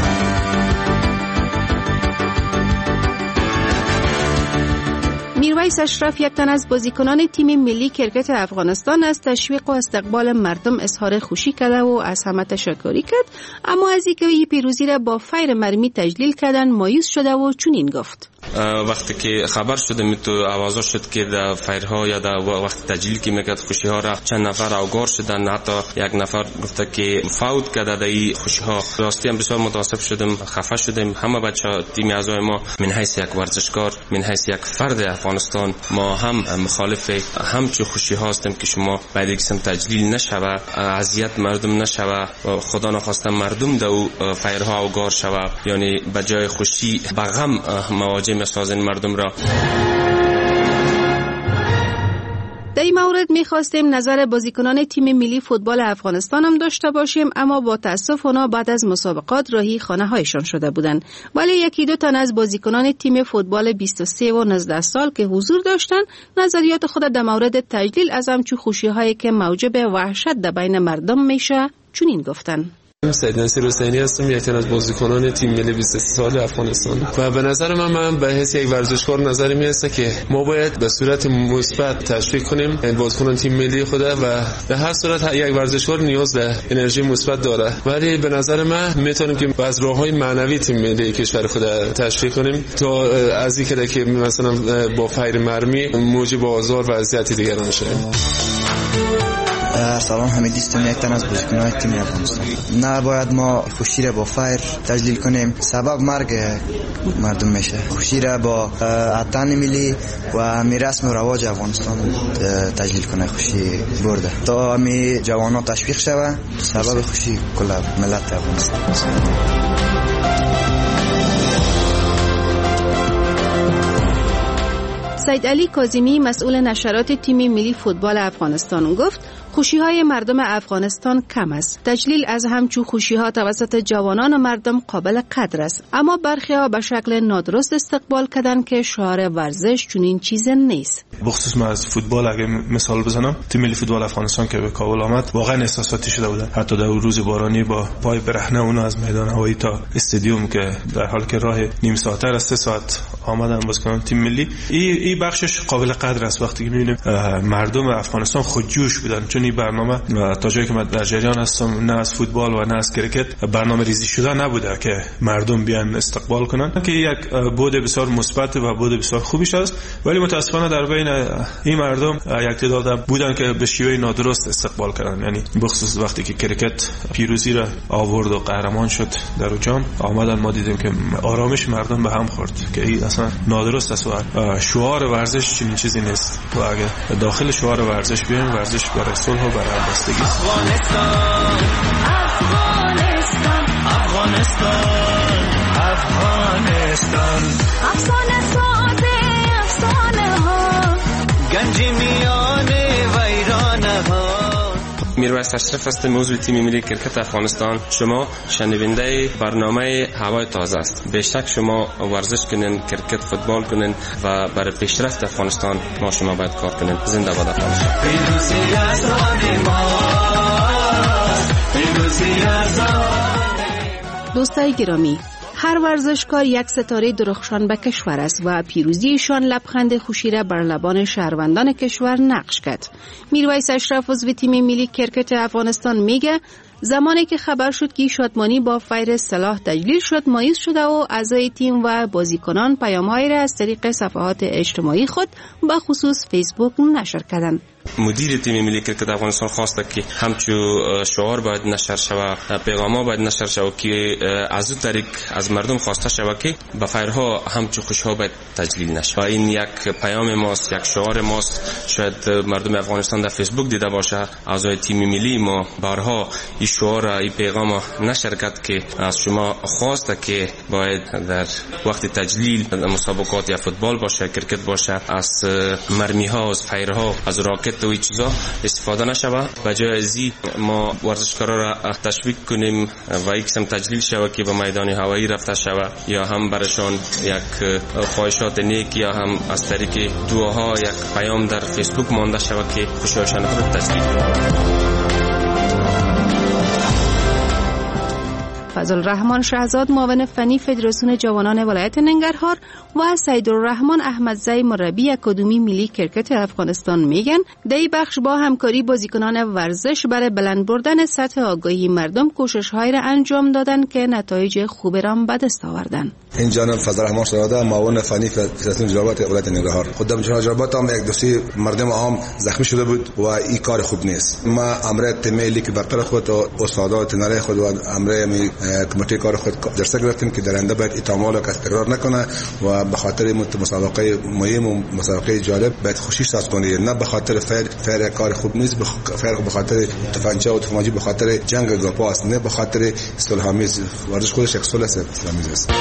میرویس اشرف یک تن از بازیکنان تیم ملی کرکت افغانستان از تشویق و استقبال مردم اظهار خوشی کرده و از همه تشکری کرد، اما از اینکه این پیروزی را با فیر مرمی تجلیل کردن مایوس شده و چنین گفت: وقتی که خبر شده تو آوازا شد که در فیرها یا در وقت تجلیل که میکرد خوشی ها را چند نفر اوگار شدن، حتی یک نفر گفته که فوت کرده در این خوشی ها. راستی هم بسیار متاسف شدم، خفه شدم. همه بچه تیم اعضای ما من حیث یک ورزشکار، من حیث یک فرد افغانستان، ما هم مخالف همچون خوشی ها هستیم که شما باید قسم تجلیل نشوه، اذیت مردم نشوه، خدا نخواسته مردم در فیرها اوگار شوه، یعنی به جای خوشی به غم مواجه مسازن مردم را. در این مورد می‌خواستیم نظر بازیکنان تیم ملی فوتبال افغانستان هم داشته باشیم، اما با تأسف اونا بعد از مسابقات راهی خانه‌هایشان شده بودند. ولی یکی دو تن از بازیکنان تیم فوتبال بیست و سه و نوزده سال که حضور داشتند نظریات خود در مورد تجلیل از همچون خوشی‌هایی که موجب وحشت در بین مردم میشه چنین گفتند: سید نصیر حسینی هستم، یک از بازیکنان تیم ملی بیست و سه سال افغانستان و به نظر من من به حیث یک ورزشکار نظری میاد که ما باید به صورت مثبت تشویق کنیم این بازیکنان تیم ملی خود و در هر صورت یک ورزشکار نیاز به انرژی مثبت داره، ولی به نظر من میتونیم که از راههای معنوی تیم ملی کشور خود تشویق کنیم تا از اینکه که مثلا با فیر مرمی موجب آزار و اذیت دیگران نشه. سلام، حمید هستم، یک تن از بازیکنان تیم افغانستان. نه باید ما خوشی را با فیر تجلیل کنیم، سبب مرگ مردم میشه. خوشی را با اتن ملی و میراث و رواج افغانستان تجلیل کنه، خوشی برده تا می جوانان تشویق شوه، سبب خوشی کل ملت افغانستان. سید علی کاظمی مسئول نشرات تیم ملی فوتبال افغانستان گفت خوشی‌های مردم افغانستان کم است. تجلیل از همچون خوشی‌ها توسط جوانان مردم قابل قدر است، اما برخی‌ها به شکل نادرست استقبال کردن که شعار ورزش چنین چیز نیست. بخصوص ما از فوتبال اگه مثال بزنم، تیم ملی فوتبال افغانستان که به کابل آمد واقعا احساساتی شده بود. حتی در روز بارانی با پای برهنه اون از میدان هوایی تا استادیوم که در حال که راه نیم ساعته از سه ساعت آمدن بازیکنان تیم ملی، این این بخشش قابل قدر است. وقتی که می‌بینیم مردم افغانستان خودجوش بودن، چون این برنامه تا جایی که من در جریان هستم نه از فوتبال و نه از کرکت برنامه ریزی شده نبوده که مردم بیان استقبال کنن، که یک بود بسیار مثبت و بود بسیار خوبیش است. ولی متاسفانه در بین این مردم یک تعداد بودن که به شیوه نادرست استقبال کردن، یعنی بخصوص وقتی که کرکت پیروزی را آورد و قهرمان شد در جام آمدن، ما دیدیم که آرامش مردم به هم خورد که این اصلا نادرست است و شعار ورزش چنین چیزی نیست. و اگه داخل شعار ورزش بیایم، ورزش برای صلح و برای همبستگی. افغانستان افغانستان افغانستان افغانستان افسانه ساز افسانه ها گنج میان ویرانه ها. میرویس اشرف هستم، عضو تیم ملی کرکت افغانستان. شما شنونده برنامه هوای تازه است. به شک شما ورزش کنین، کرکت فوتبال کنین و برای پیشرفت افغانستان ما شما باید کار کنین. زنده باد افغانستان. دوستای گرامی، هر ورزشکار یک ستاره درخشان به کشور است و پیروزیشان لبخند خوشی را بر لبان شهروندان کشور نقش کرد. میرویس اشرف عضو تیم ملی کرکت افغانستان میگه زمانی که خبر شد که شادمانی با فیر سلاح تجلیل شد، مایوس شده و اعضای تیم و بازیکنان پیام‌هایی را از طریق صفحات اجتماعی خود به خصوص فیسبوک نشر کردند. مدیر تیم ملی کرکت افغانستان خواسته که همچو شعار باید نشر شود، پیغام‌ها باید نشر شود که از اون طریق از مردم خواسته شود که به فیرها همچو خوشها باید تجلیل نشود. و این یک پیام ماست، یک شعار ماست. شاید مردم افغانستان در فیسبوک دیده باشه اعضای تیم ملی ما بارها این شعار این پیغام نشر کرد که از شما خواسته که باید در وقت تجلیل مسابقات یا فوتبال باشه، کرکت باشه، از مرمی‌ها، از فیرها، از راکت و این چیزا استفاده نشود. بجای ازی ما ورزشکارا را تشویق کنیم و یک قسم تجلیل شود که به میدان هوایی رفته شود، یا هم برشان یک خواهشات نیک یا هم از طریق دعاها یک پیام در فیسبوک مانده شود که خوشی‌هاشان را تجلیل کنند. فضل الرحمن شهزاد معاون فنی فدراسیون جوانان ولایت ننگرهار و سیدالرحمن احمدزی مربی اکادمی ملی کرکت افغانستان میگن در این بخش با همکاری بازیکنان ورزش برای بلند بردن سطح آگاهی مردم کوشش‌هایی را انجام دادن که نتایج خوبی را به دست آوردن. این جانب فضل الرحمن شهزاد معاون فنی فدراسیون جوانان ولایت ننگرهار. خودم جوانات هم یک دوستی مردم عام زخمی شده بود و این کار خوب نیست. ما امر تیم ملی که برتر خود و استادات تنره خود و امر می کمیته کار خود درسته گرفتیم که درنده باید اتمام را تکرار نکنه و به خاطر مسابقه مهم و مسابقه جالب باید خوشی ساز کنه، نه به خاطر فیر فیر کار خوب نیست، فیر به خاطر تفنگچه و تفنگچی به خاطر جنگ گاپا است، نه به خاطر صلح‌آمیز. ورزش خودش یک صلح صلح‌آمیز است.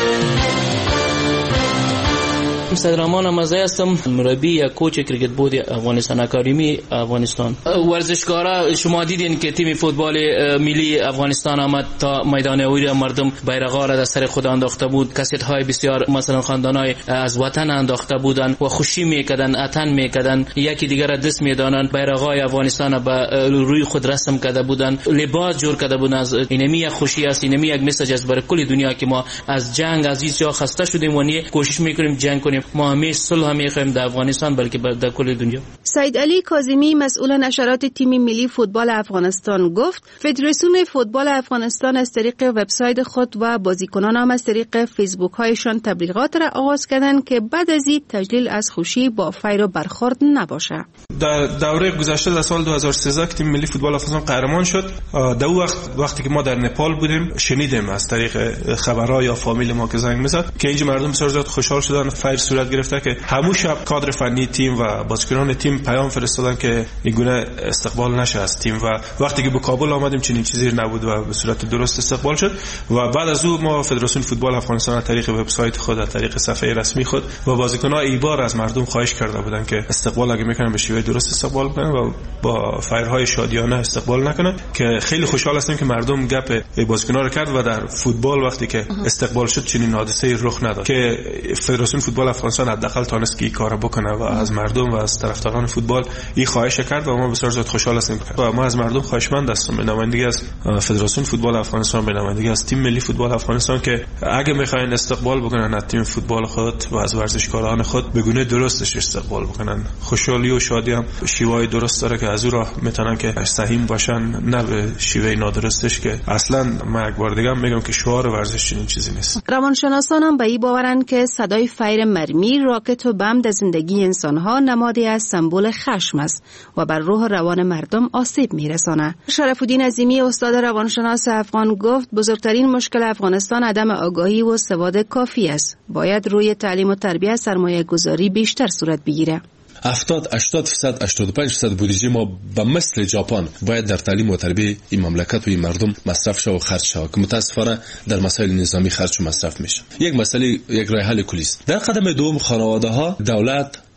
سیدالرحمن احمدزی هستم، مربی یا کوچ کرکت بود افغانستان اکادمی افغانستان. ورزشکارا شما دیدین که تیم فوتبال ملی افغانستان آمد تا میدان هوایی، مردم بیرق‌ها را در سر خود انداخته بود، کاسیت‌های بسیار مثلا خواندن‌های از وطن انداخته بودند و خوشی می‌کردند، عطن می‌کردند، یکی دیگر را دست می‌دادند، بیرق‌های افغانستان به روی خود رسم کرده بودند، لباس جور کرده بودند. از اینمی یک خوشی است، اینمی یک مسیج است برای کل دنیا که ما از جنگ از این جا خسته شدیم و نه کوشش می‌کنیم جنگ کنیم. ما همیشه صلح می‌خوایم در افغانستان بلکه در کل دنیا. سید علی کاظمی مسئول نشرات تیم ملی فوتبال افغانستان گفت فدراسیون فوتبال افغانستان از طریق وبسایت خود و بازیکنان هم از طریق فیسبوک هایشان تبلیغات را آغاز کردند که بعد از این تجلیل از خوشی با فیر و برخورد نباشه. در دوره گذشته در سال دو هزار و سیزده که تیم ملی فوتبال افغانستان قهرمان شد، در اون وقت وقتی که ما در نپال بودیم شنیدیم از طریق خبرها یا فامیل ما که زنگ می‌زد که اینجا مردم بسیار زیاد خوشحال شدن، فیر صورت گرفته که همون شب کادر فنی تیم و بازیکنان تیم پیام فرستادن که این گونه استقبال نشه از تیم و وقتی که به کابل آمدیم چنین چیزی نبود و به صورت درست استقبال شد و بعد از اون ما فدراسیون فوتبال افغانستان از طریق وبسایت خود، از طریق صفحه رسمی خود و بازیکنان ایبار از مردم خواهش کرده بودن که استقبال اگه میکنن به شیوه درست استقبال کنن و با فیرهای شادیانه استقبال نکنن، که خیلی خوشحال هستیم که مردم گپ بازیکنان رو کرد و در فوتبال وقتی که استقبال شد چنین حادثه‌ای رخ نداد که فدراسیون فوتبال افغانستان حداقل تونست که این کارو بکنه و از مردم و از طرفداران فوتبال این خواهش کرد و ما بسیار زیاد خوشحال هستیم و ما از مردم خواهشمند هستیم به نمایندگی از فدراسیون فوتبال افغانستان، به نمایندگی از تیم ملی فوتبال افغانستان که اگه میخواین استقبال بکنن از تیم فوتبال خود و از ورزشکاران خود به گونه درستش استقبال بکنن. خوشحالی و شادی هم شیوه درست داره که از اون راه میتونن که سهیم باشن، نه به شیوه نادرستش که اصلا ما یک بار دیگه میگم که شعار ورزش این چیزی نیست. روانشناسان هم به این باورن که صدای فیر مرمی، راکت و بم در زندگی انسانها نمادی از سمبل خشم است و بر روح روان مردم آسیب میرسانه. شرف الدین عظیمی استاد روانشناس افغان گفت بزرگترین مشکل افغانستان عدم آگاهی و سواد کافی است. باید روی تعلیم و تربیت سرمایه گذاری بیشتر صورت بگیره. هفتاد هشتاد درصد هشتاد و پنج درصد بودجه ما به مثل ژاپن باید در تعلیم و تربیت این مملکت و این مردم مصرف شود و خرج شود که متاسفانه در مسائل نظامی خرج و مصرف میشه. یک مسئله یک راه حل کلی است. در قدم دوم خانواده ها، دولت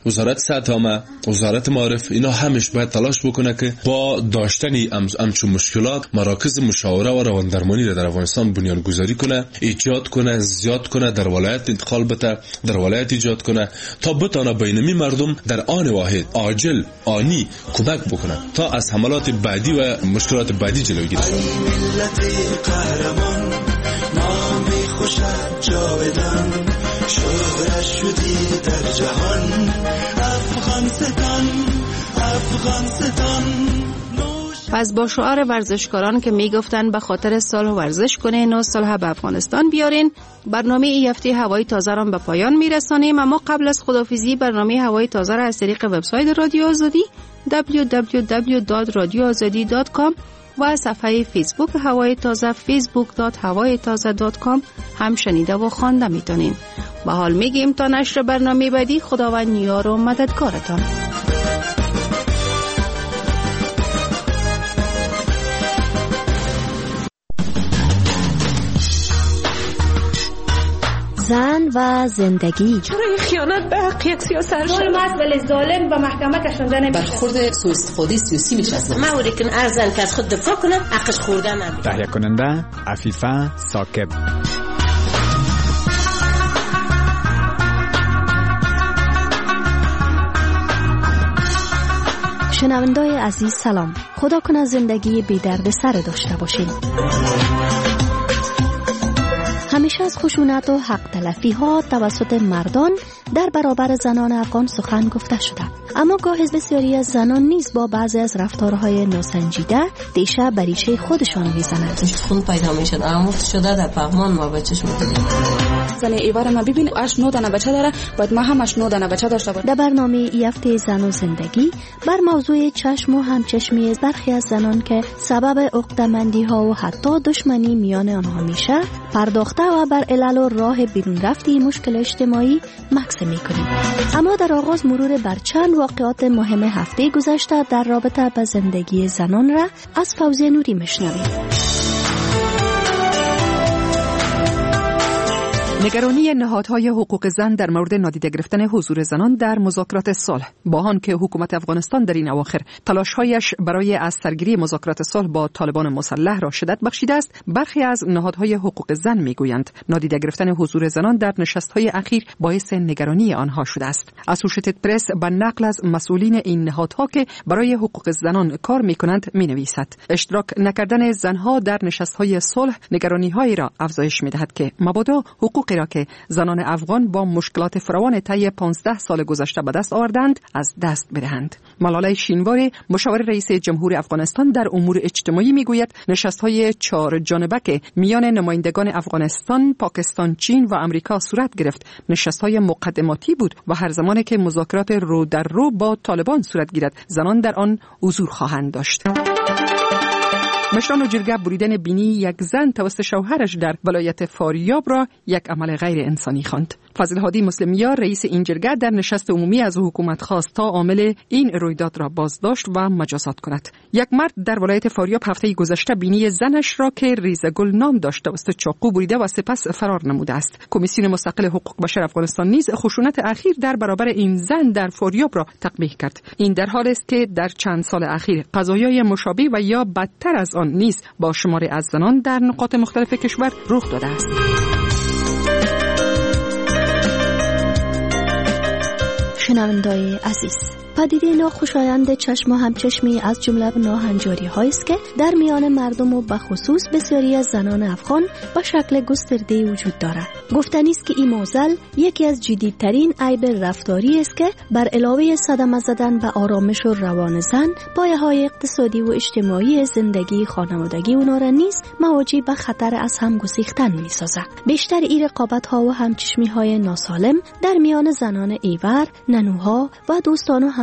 وزارت صحت عامه، وزارت معارف، اینا همش باید تلاش بکنه که با داشتن همچون مشکلات مراکز مشاوره و رواندرمانی را در افغانستان بنیانگذاری کنه، ایجاد کنه، زیاد کنه، در ولایت انتقال بده، در ولایت ایجاد کنه تا بتونه بینمی مردم در آن واحد عاجل آنی کمک بکنه تا از حملات بعدی و مشکلات بعدی جلوگیری شود. ملت قهرمان نام خوشت جاودان شهرت شدی در جهان افغانستان افغانستان. پس با شعار ورزشکاران که میگفتن به خاطر صلح ورزش کنین و صلح به افغانستان بیارین، برنامه ای هفته هوای تازه را به پایان میرسانیم. اما قبل از خداحافظی برنامه هوای تازه را از طریق وبسایت رادیو آزادی دبلیو دبلیو دبلیو دات رادیو آزادی دات کام و صفحه فیسبوک هوای تازه فیسبوک دات هوای تازه دات کام هم شنیده و خوانده میتونین. به حال میگیم تا نشر برنامه بعدی، خداوند یار و مددکارتان. زن و زندگی. چرا این خیانت به حق یک سیاست ظلم است ولی ظالم به محکمه کشانده نمیشه. برخورد سوء استفاده سیاسی میشه. ما وری که ارزن که از خود دفاع کنه حقش خورده نمیشه. تهیه کننده عفیفه ثاقب. شنوندای عزیز سلام. خدا کنه زندگی بی درد سر داشته باشین. همیشه از خشونت و حق تلفی ها توسط مردان در برابر زنان افغان سخن گفته شده، اما گاهی بسیاری از زنان نیز با بعضی از رفتارهای ناسنجیده دیشه بریچه خودشان میزنند. خون پیدا میشد، اما شده در پهمان ما بچه‌ش می‌دیدیم. زن ایوار ما ببین اش نه دانه بچه داره، باید ما هم اش نه دانه بچه داشته باشیم. در برنامه ای هفته زن و زندگی بر موضوع چشم و همچشمی برخی از زنان که سبب عقده‌مندی ها و حتی دشمنی میان آنها میشه پرداخته و بر علل و راه بیرون رفتی مشکل اجتماعی مکس میکنیم. اما در آغاز مرور بر چند واقعات مهم هفته گذشته در رابطه با زندگی زنان را از فوزیه نوری میشنویم. نگرانی نهادهای حقوق زن در مورد نادیده گرفتن حضور زنان در مذاکرات صلح، با آن که حکومت افغانستان در این اواخر تلاش‌هایش برای از سرگیری مذاکرات صلح با طالبان مسلح را شدت بخشیده است، برخی از نهادهای حقوق زن میگویند نادیده گرفتن حضور زنان در نشست‌های اخیر باعث نگرانی آنها شده است. اسوشیتد پرس با نقل از مسئولین این نهادها که برای حقوق زنان کار می‌کنند می‌نویسد اشتراک نکردن زنها در نشست‌های صلح نگرانی‌هایی را افزایش می‌دهد که مبادا حقوق را که زنان افغان با مشکلات فراوان طی پانزده سال گذشته به دست آوردند از دست بدهند. ملاله شینواری مشاور رئیس جمهور افغانستان در امور اجتماعی میگوید نشست‌های چهار جانبه که میان نمایندگان افغانستان، پاکستان، چین و آمریکا صورت گرفت نشست‌های مقدماتی بود و هر زمانی که مذاکرات رو در رو با طالبان صورت گیرد زنان در آن حضور خواهند داشت. مشران و جرگه بریدن بینی یک زن توسط شوهرش در ولایت فاریاب را یک عمل غیر انسانی خواند. فضل هادی مسلمیار رئیس این جرگه در نشست عمومی از حکومت خواست تا عامل این رویداد را بازداشت و مجازات کند. یک مرد در ولایت فاریاب هفته گذشته بینی زنش را که ریزگل نام داشت توسط چاقو بریده و سپس فرار نموده است. کمیسیون مستقل حقوق بشر افغانستان نیز خشونت اخیر در برابر این زن در فاریاب را تقبیح کرد. این در حالی است که در چند سال اخیر قضایای مشابه و یا بدتر از آن نیز با شماری از زنان در نقاط مختلف کشور رخ داده است. شنوندای عزیز، پدیده ناخوشایند چشم و همچشمی از جمله ناهنجاری هایی است که در میان مردم و به خصوص بسیاری از زنان افغان به شکل گسترده وجود دارد. گفتنی است که این معضل یکی از جدیدترین عیب رفتاری است که بر علاوه صدمه زدن به آرامش و روان زن، پایه‌های اقتصادی و اجتماعی زندگی خانوادگی اونها را نیز مواجه به خطر از هم گسیختن می‌سازد. بیشتر این رقابت‌ها و همچشمی‌های ناسالم در میان زنان ایور، ننوها و دوستان و همسایگان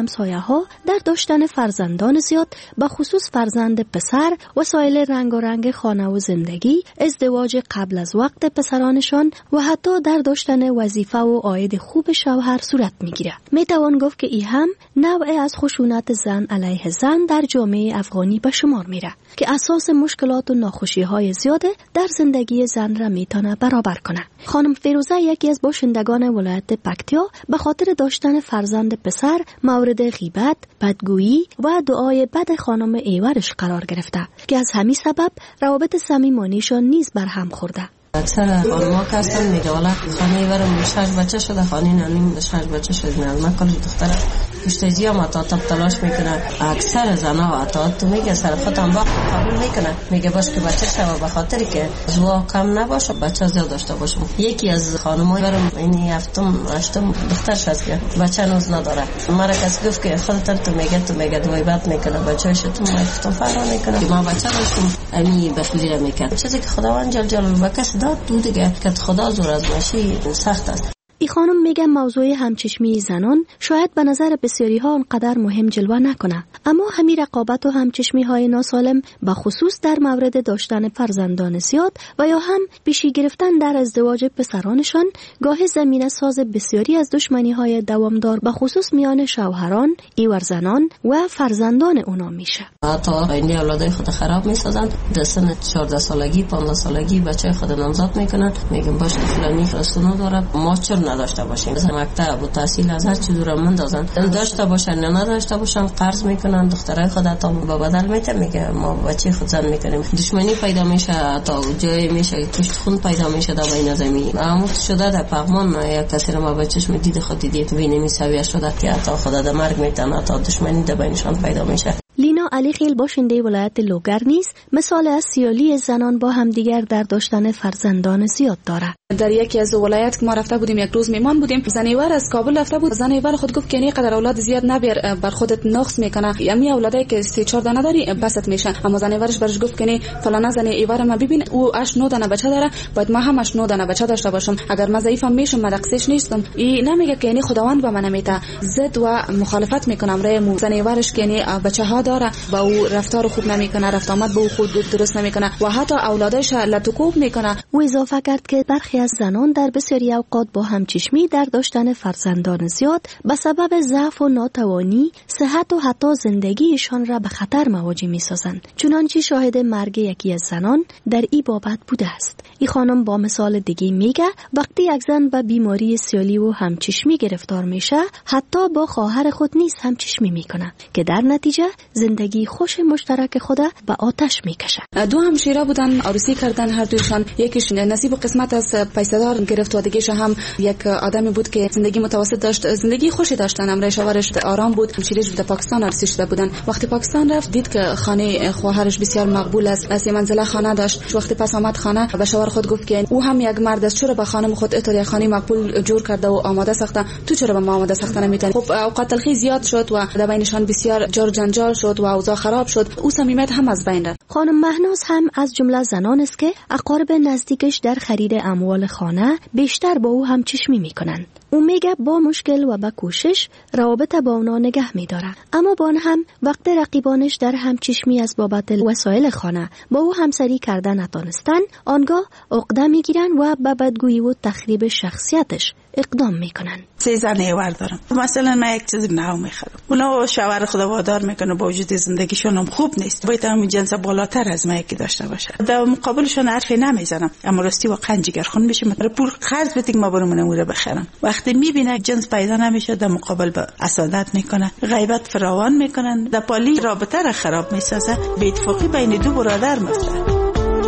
همسایه ها در داشتن فرزندان زیاد، به خصوص فرزند پسر، وسایل رنگارنگ خانه و زندگی، ازدواج قبل از وقت پسرانشان و حتی در داشتن وظیفه و عاید خوب شوهر صورت میگیره. میتوان گفت که این هم نوعی از خشونت زن علیه زن در جامعه افغانی به شمار میره که اساس مشکلات و ناخوشی های زیاده در زندگی زن را میتونه برابر کنه. خانم فیروزه یکی از باشندگان ولایت پکتیا به خاطر داشتن فرزند پسر مورد غیبت، بدگویی و دعای بد خانم ایورش قرار گرفته که از همین سبب روابط صمیمانیشان نیز بر هم خورده. اکثر خانم‌ها که هستن میگه والا خانه برم شش بچه شده، خانه نانیم شش بچه شده، نه من کلی دختر کشتگی هم تا تلاش میکنه. اکثر زنها و تا تو میگه سر خودم با قبول میکنه، میگه باش که بچه شده، به خاطر که زوا کم نباشه بچه زیاد داشته باشم. یکی از خانم‌ها برم اینی هفتم هشتم دختر شد که بچه نوز نداره. مرا کسی گفت که خودت تو میگه تو میگه دوی بد میکنه بچه شد، تو گفتم فرق میکنه که ما بچه داشتیم امی بخویره میکنه. چیزی که خداوند جل جلاله به کسی داد تو دیگه که خدا زور از ماشی سخت است. ای خانم میگه موضوع همچشمی زنان شاید به نظر بسیاری ها اونقدر مهم جلوه نکنه، اما همین رقابت و همچشمی های ناسالم به خصوص در مورد داشتن فرزندان زیاد و یا هم پیشی گرفتن در ازدواج پسرانشان گاه زمینه ساز بسیاری از دشمنی های دوامدار به خصوص میان شوهران، ایور زنان و فرزندان اونا میشه. تا این اولادای خود خراب میسازن، در سن چهارده سالگی پانزده سالگی بچه خود نامزد میکنن، میگن باش فلانی فرستونو داره ما چرا نداشته باشیم. مثلا مکتب و تحصیل از هر چی دور مندازن، داشته باشن یا نداشته باشن قرض میکنن، دخترای خود تا با بدل میته، میگه ما بچه خود زن میکنیم. دشمنی پیدا میشه، تا جای میشه کشت خون پیدا میشه در بین زمین. عمود شده در پغمان یک کسی رو ما بچش میدید خود دیدید بینی میسویه شده که تا خود در مرگ میتونه، تا دشمنی در بینشان پیدا میشه. لینا علی خیل باشنده ولایت لوگر نیز مثال از سیالی زنان با همدیگر در داشتن فرزندان زیاد داره. در یکی از ولایت که ما رفته بودیم، یک روز میمان بودیم، زنیور از کابل رفته بود. زنیور خود گفت که نه قدر اولاد زیاد نبیر، بر خودت نقص میکنه، یعنی اولادایی که سه چهار دانه داری بست میشن. اما زنیورش برش گفت که نه فلانه زنیور ما ببین او اش نه دانه بچه داره، باید ما هم اش نه دانه بچه داشته باشم. اگر من ضعیفم میشم، مدقسش نیستم. این نمیگه که نه خداوند به من نمیته، ضد و مخالفت میکنم رای مو. زنیورش که نه بچه ها داره، با او رفتار خوب نمیکنه، رفت آمد با او خود درست نمیکنه و حتی اولادش لطوکوب میکنه. او اضافه کرد که برخی از زنان در بسیاری اوقات با همچشمی در داشتن فرزندان زیاد به سبب ضعف و ناتوانی صحت و حتی زندگیشان را به خطر مواجه میسازند. چنانچه شاهد مرگ یکی از زنان در این بابت بوده است. این خانم با مثال دیگه میگه وقتی یک زن به بیماری سیالی و همچشمی گرفتار میشه، حتی با خواهر خود نیز همچشمی میکنه که در نتیجه زندگی خوش مشترک خود به آتش میکشه. دو همشیره بودن، عروسی کردن هر دویشان. یکیش نصیب و قسمت از پیسه‌دار گرفت و دیگه‌ش هم یک آدمی بود که زندگی متوسط داشت، زندگی خوشی داشتن، امر شوهرش آرام بود. همشیره‌اش به پاکستان عروسی شده بودن. وقتی پاکستان رفت دید که خانه خواهرش بسیار مقبول است، از منزله خانه داشت. وقتی پس آمد خانه به شوهر خود گفت که او هم یک مرد است، چرا به خانم خود اتوری خانه مقبول جور کرده و آماده ساخته، تو چرا به ما آماده ساخته نمیتونی؟ خب اوقات تلخی زیاد شد و در بینشان بسیار جار جنجال شد و اوضاع خراب شد. او صمیمیت هم از بین رفت. خانم مهناز هم از جمله زنان است که اقارب نزدیکش در خرید اموال خانه بیشتر با او هم چشمی میکنند. او میگه با مشکل و با کوشش روابط با اونا نگه میداره، اما با آن هم وقت رقیبانش در همچشمی از بابت وسایل خانه با او همسری کردن نتانستن، آنگاه عقده میگیرن و به بدگویی و تخریب شخصیتش اقدام میکنن. سه زن ایور دارم. مثلا من یک چیزی نو میخرم، اونا شوهر خدا وادار میکنه با وجود زندگیشون هم خوب نیست، باید هم جنس بالاتر از من یکی داشته باشه. در مقابلشون حرفی نمیزنم، اما راستی واقعا جگرخون میشه، من پول خرج بدیم ما برامون اموره بخرم. وقتی میبینه جنس پیدا نمیشه، در مقابل با حسادت میکنه، غیبت فراوان میکنن، در پالی رابطه را خراب میسازه، به اتفاقی بین دو برادر میفته.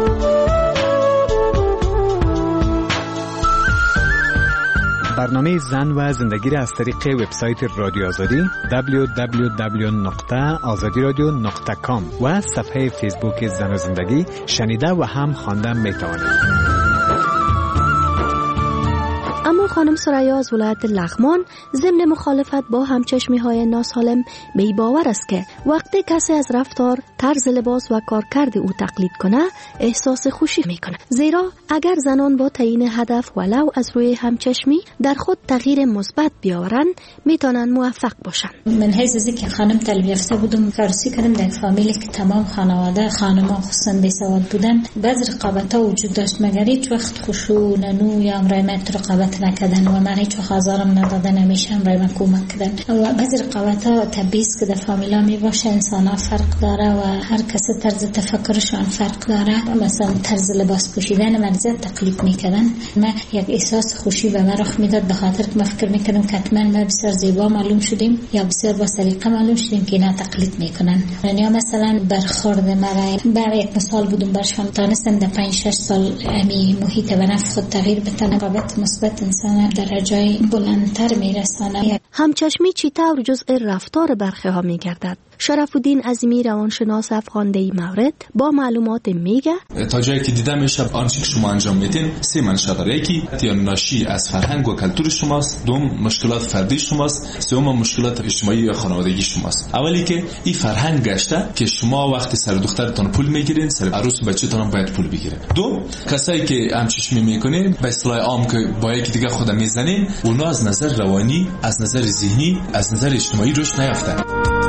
برنامه زن و زندگی را از طریق وبسایت رادیو آزادی دبلیو دبلیو دبلیو دات آزادی رادیو دات کام و صفحه فیسبوک زن و زندگی شنیده و هم خواندن میتوانید. اما خانم سریا از ولایت لغمان ضمن مخالفت با همچشمی های ناسالم بی باور است که وقتی کسی از رفتار، طرز لباس و کارکرد او تقلید کنه احساس خوشی میکنه، زیرا اگر زنان با تعیین هدف ولو از روی همچشمی در خود تغییر مثبت بیاورن میتونن موفق باشن. من حیث از که خانم تعلیم یافته بودم، کارسی کردم در فامیلی که تمام خانواده خانم‌ها خصوصا بی‌سواد بودن، بعضی رقابت‌ها وجود داشت مگر هیچ وقت خوشو ننو یا امرای من رقابت نکردن و من هیچ وقت آزارم ندادن، همیشه امرای من کمک کردن. و بعضی رقابت‌ها تبعیض که در فامیلا میباشه، انسان‌ها فرق داره و هر کسی طرز تفکرشان فرق داره. مثلا طرز لباس پوشیدن من زیاد تقلید میکردن، من یک احساس خوشی به من رخ میداد به خاطر که من فکر میکردم که حتما ما بسیار زیبا معلوم شدیم یا بسیار با سلیقه معلوم شدیم که اینا تقلید میکنن. یا مثلا برخورد مرا برای یک مثال بودم برشان تانستم در پنج شش سال امی محیط و نفس خود تغییر بدم. رقابت مثبت انسان درجای بلندتر میرسانه. همچشمی چطور جزء رفتار برخی ها میگردد؟ شرف الدین عظیمی روانشناس افغان در مورد با معلومات میگه تا جایی که دیدم میشه آنچه که شما انجام میدین سه منشأ داره. یکی یا ناشی از فرهنگ و کلتور شماست، دوم مشکلات فردی شماست، سوم مشکلات اجتماعی یا خانوادگی شماست. اولی که این فرهنگ گشته که شما وقتی سر دخترتون پول میگیرین، سر عروس بچه‌تون باید پول بگیرین. دو کسایی که همچشمی میکنین به اصطلاح عام که با یکی دیگه خود میزنین، اونا از نظر روانی، از نظر ذهنی، از نظر اجتماعی رشد نیافتن.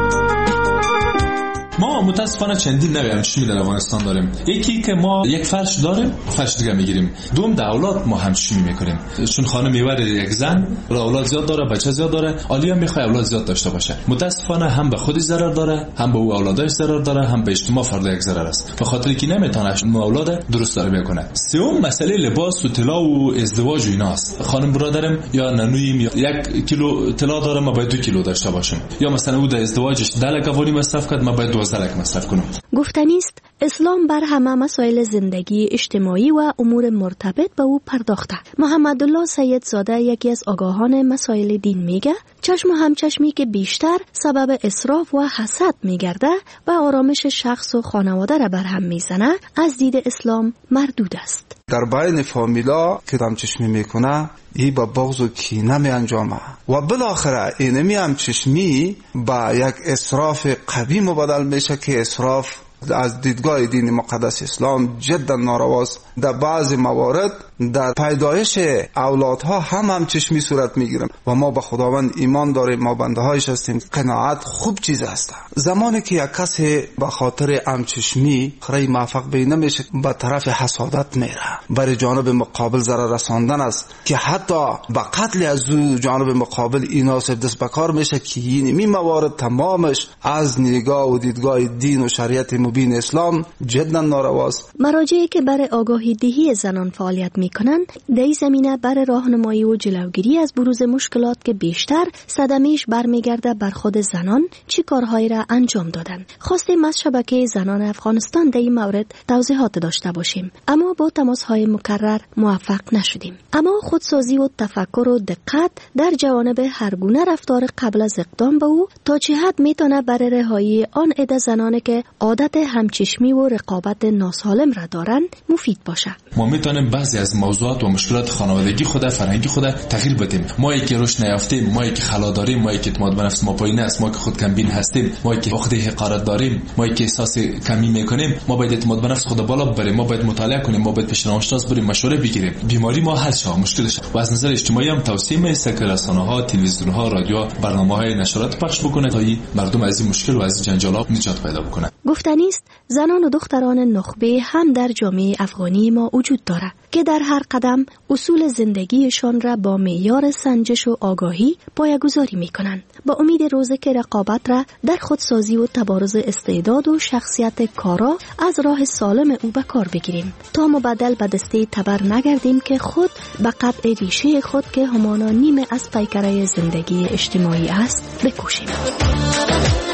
ما متاسفانه چندین نوع همچشمی در افغانستان داریم. یکی که ما یک فرش داریم، فرش دیگه میگیریم. دوم در اولاد ما همچشمی میکنیم، چون خانه میوره یک زن و اولاد زیاد داره، بچه زیاد داره، عالیه میخواد اولاد زیاد داشته باشه. متاسفانه هم به خودی ضرر داره، هم به او اولادش ضرر داره، هم به اجتماع فرد یک ضرر است، به خاطر که نمیتونه اولاد درست داره میکنه. سوم مسئله لباس و طلا و ازدواج و ایناست. خانم برادرم یا ننویم یک کیلو طلا داره، ما باید دو کیلو داشته باشیم، یا مثلا او در ازدواجش ده لکوانی مصرف کرد، ما باید دوازده لک مصرف کنم. گفتنی است اسلام بر همه مسائل زندگی اجتماعی و امور مرتبط به او پرداخته. محمد الله سید زاده یکی از آگاهان مسائل دین میگه چشم و همچشمی که بیشتر سبب اسراف و حسد میگرده و آرامش شخص و خانواده را بر هم میزنه، از دید اسلام مردود است. در بین فامیلا که همچشمی میکنه ای با بغض و کینه می انجامه و بالاخره اینمی همچشمی با یک اسراف قوی مبادل میشه که اسراف از دیدگاه دین مقدس اسلام جدا نارواست. در بعض موارد در پیدایش اولادها هم همچشمی صورت میگیرن و ما به خداوند ایمان داریم، ما بنده هایش هستیم. قناعت خوب چیز است. زمانی که یک کسی به خاطر همچشمی خری موفق به نمیشه، به طرف حسادت میره، برای جانب مقابل ضرر رساندن است که حتی به قتل از او جانب مقابل ایناسب دست به کار میشه که این موارد تمامش از نگاه و دیدگاه دین و شریعت مبین اسلام جدا نارواست. مراجعی که برای آگاهی دهی زنان فعالیت میکنند در این زمینه برای راهنمایی و جلوگیری از بروز مشکلات که بیشتر صدمه‌اش برمیگرده بر خود زنان چی کارهایی را انجام دادن. خواستیم از شبکه زنان افغانستان در این مورد توضیحات داشته باشیم، اما با تماس‌های مکرر موفق نشدیم. اما خودسازی و تفکر و دقت در جوانب هر گونه رفتار قبل از اقدام به او تا چه حد میتونه برای رهایی آن عده زنانی که عادت همچشمی و رقابت ناسالم را دارند مفید باشه. ما میتونیم بعضی از موضوعات و مشکلات خانوادگی خود، فرهنگی خود تغییر بدیم. ما که رشد نیافتیم، ما که خلا داریم، ما که اعتماد به نفس ما پایین است، ما که خود کمبین هستیم، ما که عقده حقارت داریم، ما که احساس کمی میکنیم، ما باید اعتماد به نفس خود بالا ببریم، ما باید مطالعه کنیم، ما باید پیش روانشناس بریم مشوره بگیریم، بیماری ما حل شه، مشکلش. و از نظر اجتماعی هم توصیه میشه که رسانه‌ها، تلویزیون‌ها، رادیو، برنامه‌های نشرات پخش بکنه تا مردم از این مشکل و از جنجالات نجات پیدا بکنن. گفتنی است زنان و دختران نخبه هم در جامعه افغانی ما وجود دارد که در هر قدم اصول زندگیشان را با معیار سنجش و آگاهی پایه‌گذاری می‌کنند، با امید روزی که رقابت را در خودسازی و تبارز استعداد و شخصیت کارا از راه سالم او به کار بگیریم تا مبدل به دسته تبر نگردیم که خود به قطع ریشه خود که همانا نیم از پیکره زندگی اجتماعی است بکوشیم.